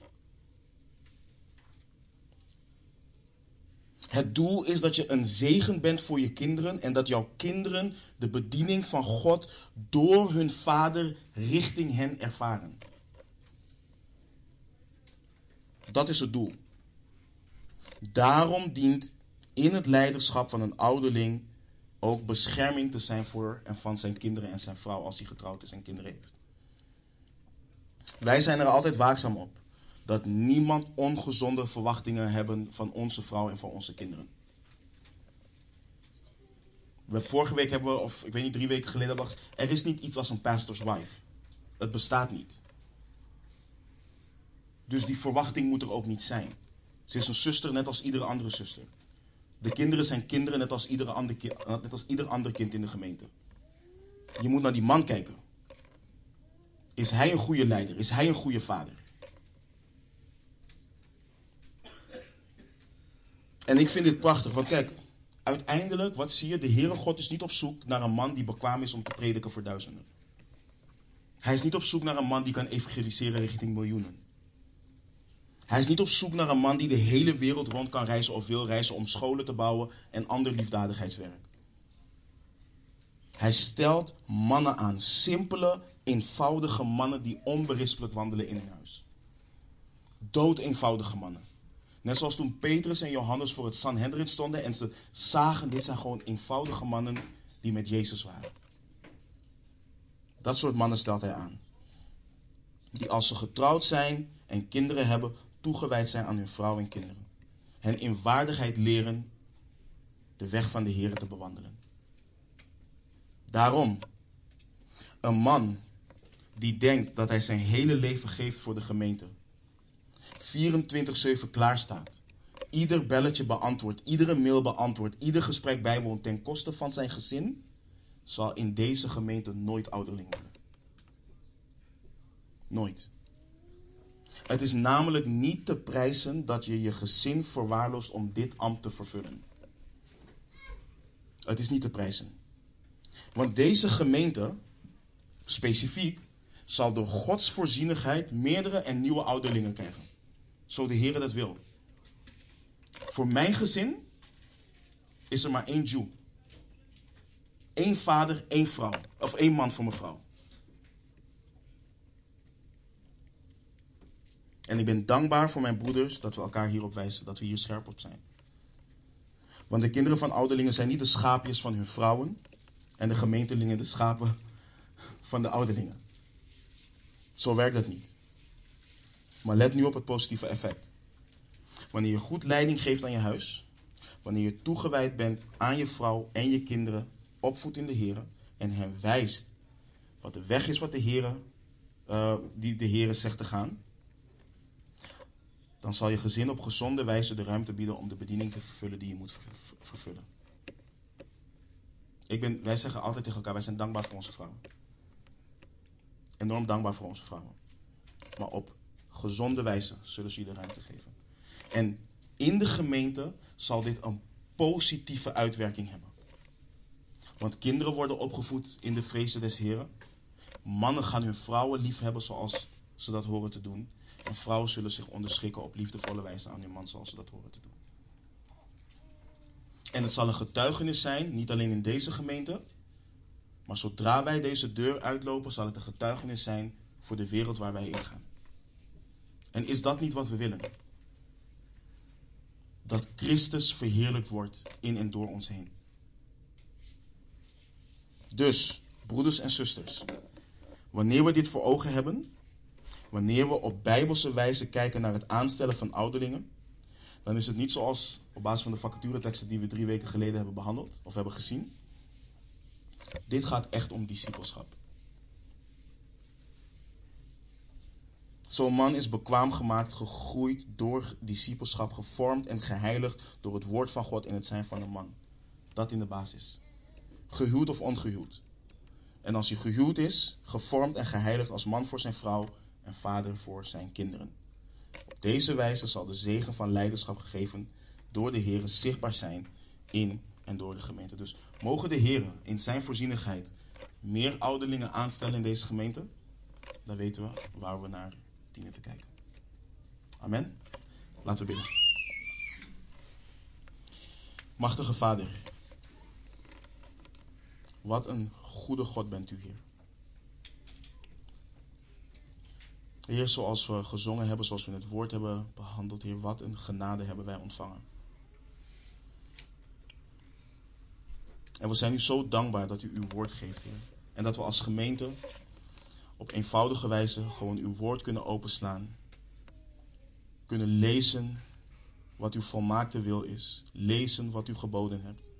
Het doel is dat je een zegen bent voor je kinderen en dat jouw kinderen de bediening van God door hun vader richting hen ervaren. Dat is het doel. Daarom dient in het leiderschap van een ouderling ook bescherming te zijn voor en van zijn kinderen en zijn vrouw als hij getrouwd is en kinderen heeft. Wij zijn er altijd waakzaam op dat niemand ongezonde verwachtingen hebben van onze vrouw en van onze kinderen. We, vorige week hebben we, of ik weet niet, drie weken geleden hebben we gezegd, er is niet iets als een pastor's wife. Het bestaat niet. Dus die verwachting moet er ook niet zijn. Ze is een zuster net als iedere andere zuster. De kinderen zijn kinderen net als iedere ander, net als ieder ander kind in de gemeente. Je moet naar die man kijken. Is hij een goede leider? Is hij een goede vader? En ik vind dit prachtig, want kijk, uiteindelijk, wat zie je? De Heere God is niet op zoek naar een man die bekwaam is om te prediken voor duizenden. Hij is niet op zoek naar een man die kan evangeliseren richting miljoenen. Hij is niet op zoek naar een man die de hele wereld rond kan reizen of wil reizen om scholen te bouwen en ander liefdadigheidswerk. Hij stelt mannen aan, simpele, eenvoudige mannen die onberispelijk wandelen in hun huis. Doodeenvoudige mannen. Net zoals toen Petrus en Johannes voor het Sanhedrin stonden en ze zagen, dit zijn gewoon eenvoudige mannen die met Jezus waren. Dat soort mannen stelt hij aan. Die als ze getrouwd zijn en kinderen hebben, toegewijd zijn aan hun vrouw en kinderen. Hen in waardigheid leren de weg van de Heer te bewandelen. Daarom, een man die denkt dat hij zijn hele leven geeft voor de gemeente, vierentwintig zeven klaarstaat, ieder belletje beantwoordt, iedere mail beantwoordt, ieder gesprek bijwoont ten koste van zijn gezin, zal in deze gemeente nooit ouderling worden. Nooit. Het is namelijk niet te prijzen dat je je gezin verwaarloost om dit ambt te vervullen. Het is niet te prijzen. Want deze gemeente, specifiek, zal door Gods voorzienigheid meerdere en nieuwe ouderlingen krijgen. Zo de Heer dat wil. Voor mijn gezin is er maar één Jew. Eén vader, één vrouw. Of één man voor mijn vrouw. En ik ben dankbaar voor mijn broeders dat we elkaar hierop wijzen. Dat we hier scherp op zijn. Want de kinderen van ouderlingen zijn niet de schaapjes van hun vrouwen. En de gemeentelingen de schapen van de ouderlingen. Zo werkt dat niet. Maar let nu op het positieve effect. Wanneer je goed leiding geeft aan je huis. Wanneer je toegewijd bent aan je vrouw en je kinderen. Opvoedt in de Heer. En hen wijst wat de weg is wat de Heer, uh, die de Heer zegt te gaan. Dan zal je gezin op gezonde wijze de ruimte bieden om de bediening te vervullen die je moet vervullen. Ik ben, wij zeggen altijd tegen elkaar, wij zijn dankbaar voor onze vrouwen. Enorm dankbaar voor onze vrouwen. Maar op gezonde wijze zullen ze je de ruimte geven. En in de gemeente zal dit een positieve uitwerking hebben. Want kinderen worden opgevoed in de vrezen des Heren. Mannen gaan hun vrouwen lief hebben zoals ze dat horen te doen. En vrouwen zullen zich onderschikken op liefdevolle wijze aan hun man zoals ze dat horen te doen. En het zal een getuigenis zijn, niet alleen in deze gemeente, maar zodra wij deze deur uitlopen, zal het een getuigenis zijn voor de wereld waar wij in gaan. En is dat niet wat we willen? Dat Christus verheerlijkt wordt in en door ons heen. Dus, broeders en zusters, wanneer we dit voor ogen hebben, wanneer we op bijbelse wijze kijken naar het aanstellen van ouderlingen, dan is het niet zoals op basis van de vacatureteksten die we drie weken geleden hebben behandeld of hebben gezien. Dit gaat echt om discipelschap. Zo'n man is bekwaam gemaakt, gegroeid door discipelschap, gevormd en geheiligd door het woord van God in het zijn van een man. Dat in de basis. Gehuwd of ongehuwd. En als hij gehuwd is, gevormd en geheiligd als man voor zijn vrouw en vader voor zijn kinderen. Op deze wijze zal de zegen van leiderschap gegeven door de Heer zichtbaar zijn in en door de gemeente. Dus mogen de Heer in zijn voorzienigheid meer ouderlingen aanstellen in deze gemeente. Dan weten we waar we naar dienen te kijken. Amen. Laten we bidden. Machtige Vader. Wat een goede God bent u, Heer. Heer, zoals we gezongen hebben, zoals we het woord hebben behandeld, Heer, wat een genade hebben wij ontvangen. En we zijn u zo dankbaar dat u uw woord geeft, Heer. En dat we als gemeente op eenvoudige wijze gewoon uw woord kunnen openslaan. Kunnen lezen wat uw volmaakte wil is. Lezen wat u geboden hebt.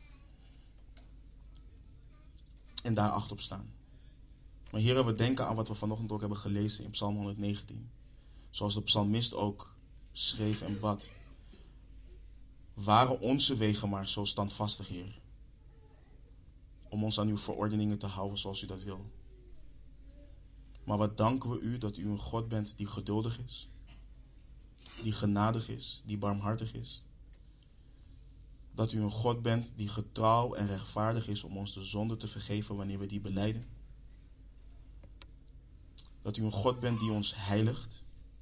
En daar acht op staan. Maar Heer, we denken aan wat we vanochtend ook hebben gelezen in Psalm honderdnegentien. Zoals de psalmist ook schreef en bad. Waren onze wegen maar zo standvastig, Heer. Om ons aan uw verordeningen te houden zoals u dat wil. Maar wat danken we u dat u een God bent die geduldig is. Die genadig is, die barmhartig is. Dat u een God bent die getrouw en rechtvaardig is om ons de zonde te vergeven wanneer we die belijden. Dat u een God bent die ons heiligt.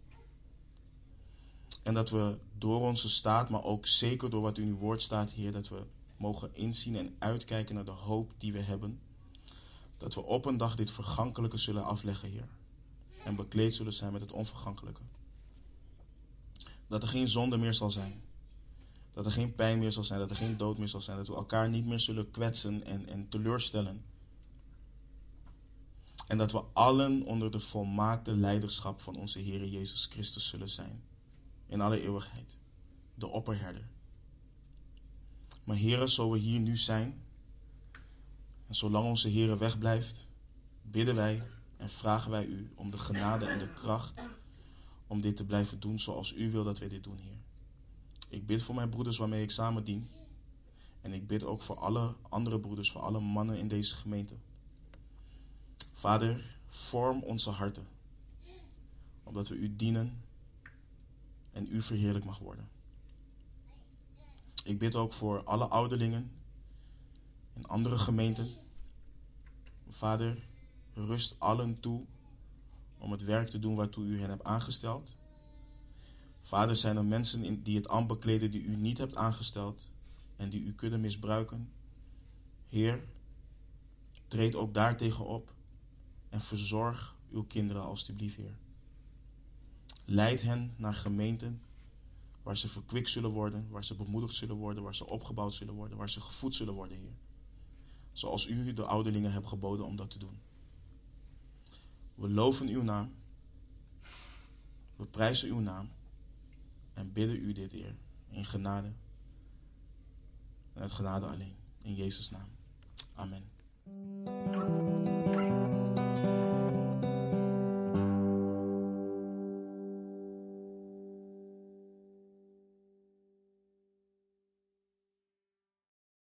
En dat we door onze staat, maar ook zeker door wat in uw woord staat, Heer, dat we mogen inzien en uitkijken naar de hoop die we hebben. Dat we op een dag dit vergankelijke zullen afleggen, Heer. En bekleed zullen zijn met het onvergankelijke. Dat er geen zonde meer zal zijn. Dat er geen pijn meer zal zijn. Dat er geen dood meer zal zijn. Dat we elkaar niet meer zullen kwetsen en, en teleurstellen. En dat we allen onder de volmaakte leiderschap van onze Heer Jezus Christus zullen zijn. In alle eeuwigheid. De opperherder. Maar Heere, zo we hier nu zijn, en zolang onze Heere wegblijft, bidden wij en vragen wij u om de genade en de kracht om dit te blijven doen zoals u wil dat wij dit doen, Heer. Ik bid voor mijn broeders waarmee ik samen dien. En ik bid ook voor alle andere broeders, voor alle mannen in deze gemeente. Vader, vorm onze harten, opdat we u dienen en u verheerlijk mag worden. Ik bid ook voor alle ouderlingen in andere gemeenten. Vader, rust allen toe om het werk te doen waartoe u hen hebt aangesteld. Vader, zijn er mensen die het ambt bekleden die u niet hebt aangesteld en die u kunnen misbruiken. Heer, treed ook daartegen op en verzorg uw kinderen alstublieft, Heer. Leid hen naar gemeenten waar ze verkwikt zullen worden, waar ze bemoedigd zullen worden, waar ze opgebouwd zullen worden, waar ze gevoed zullen worden, Heer. Zoals u de ouderlingen hebt geboden om dat te doen. We loven uw naam, we prijzen uw naam en bidden u dit, Heer, in genade en uit genade alleen. In Jezus' naam. Amen.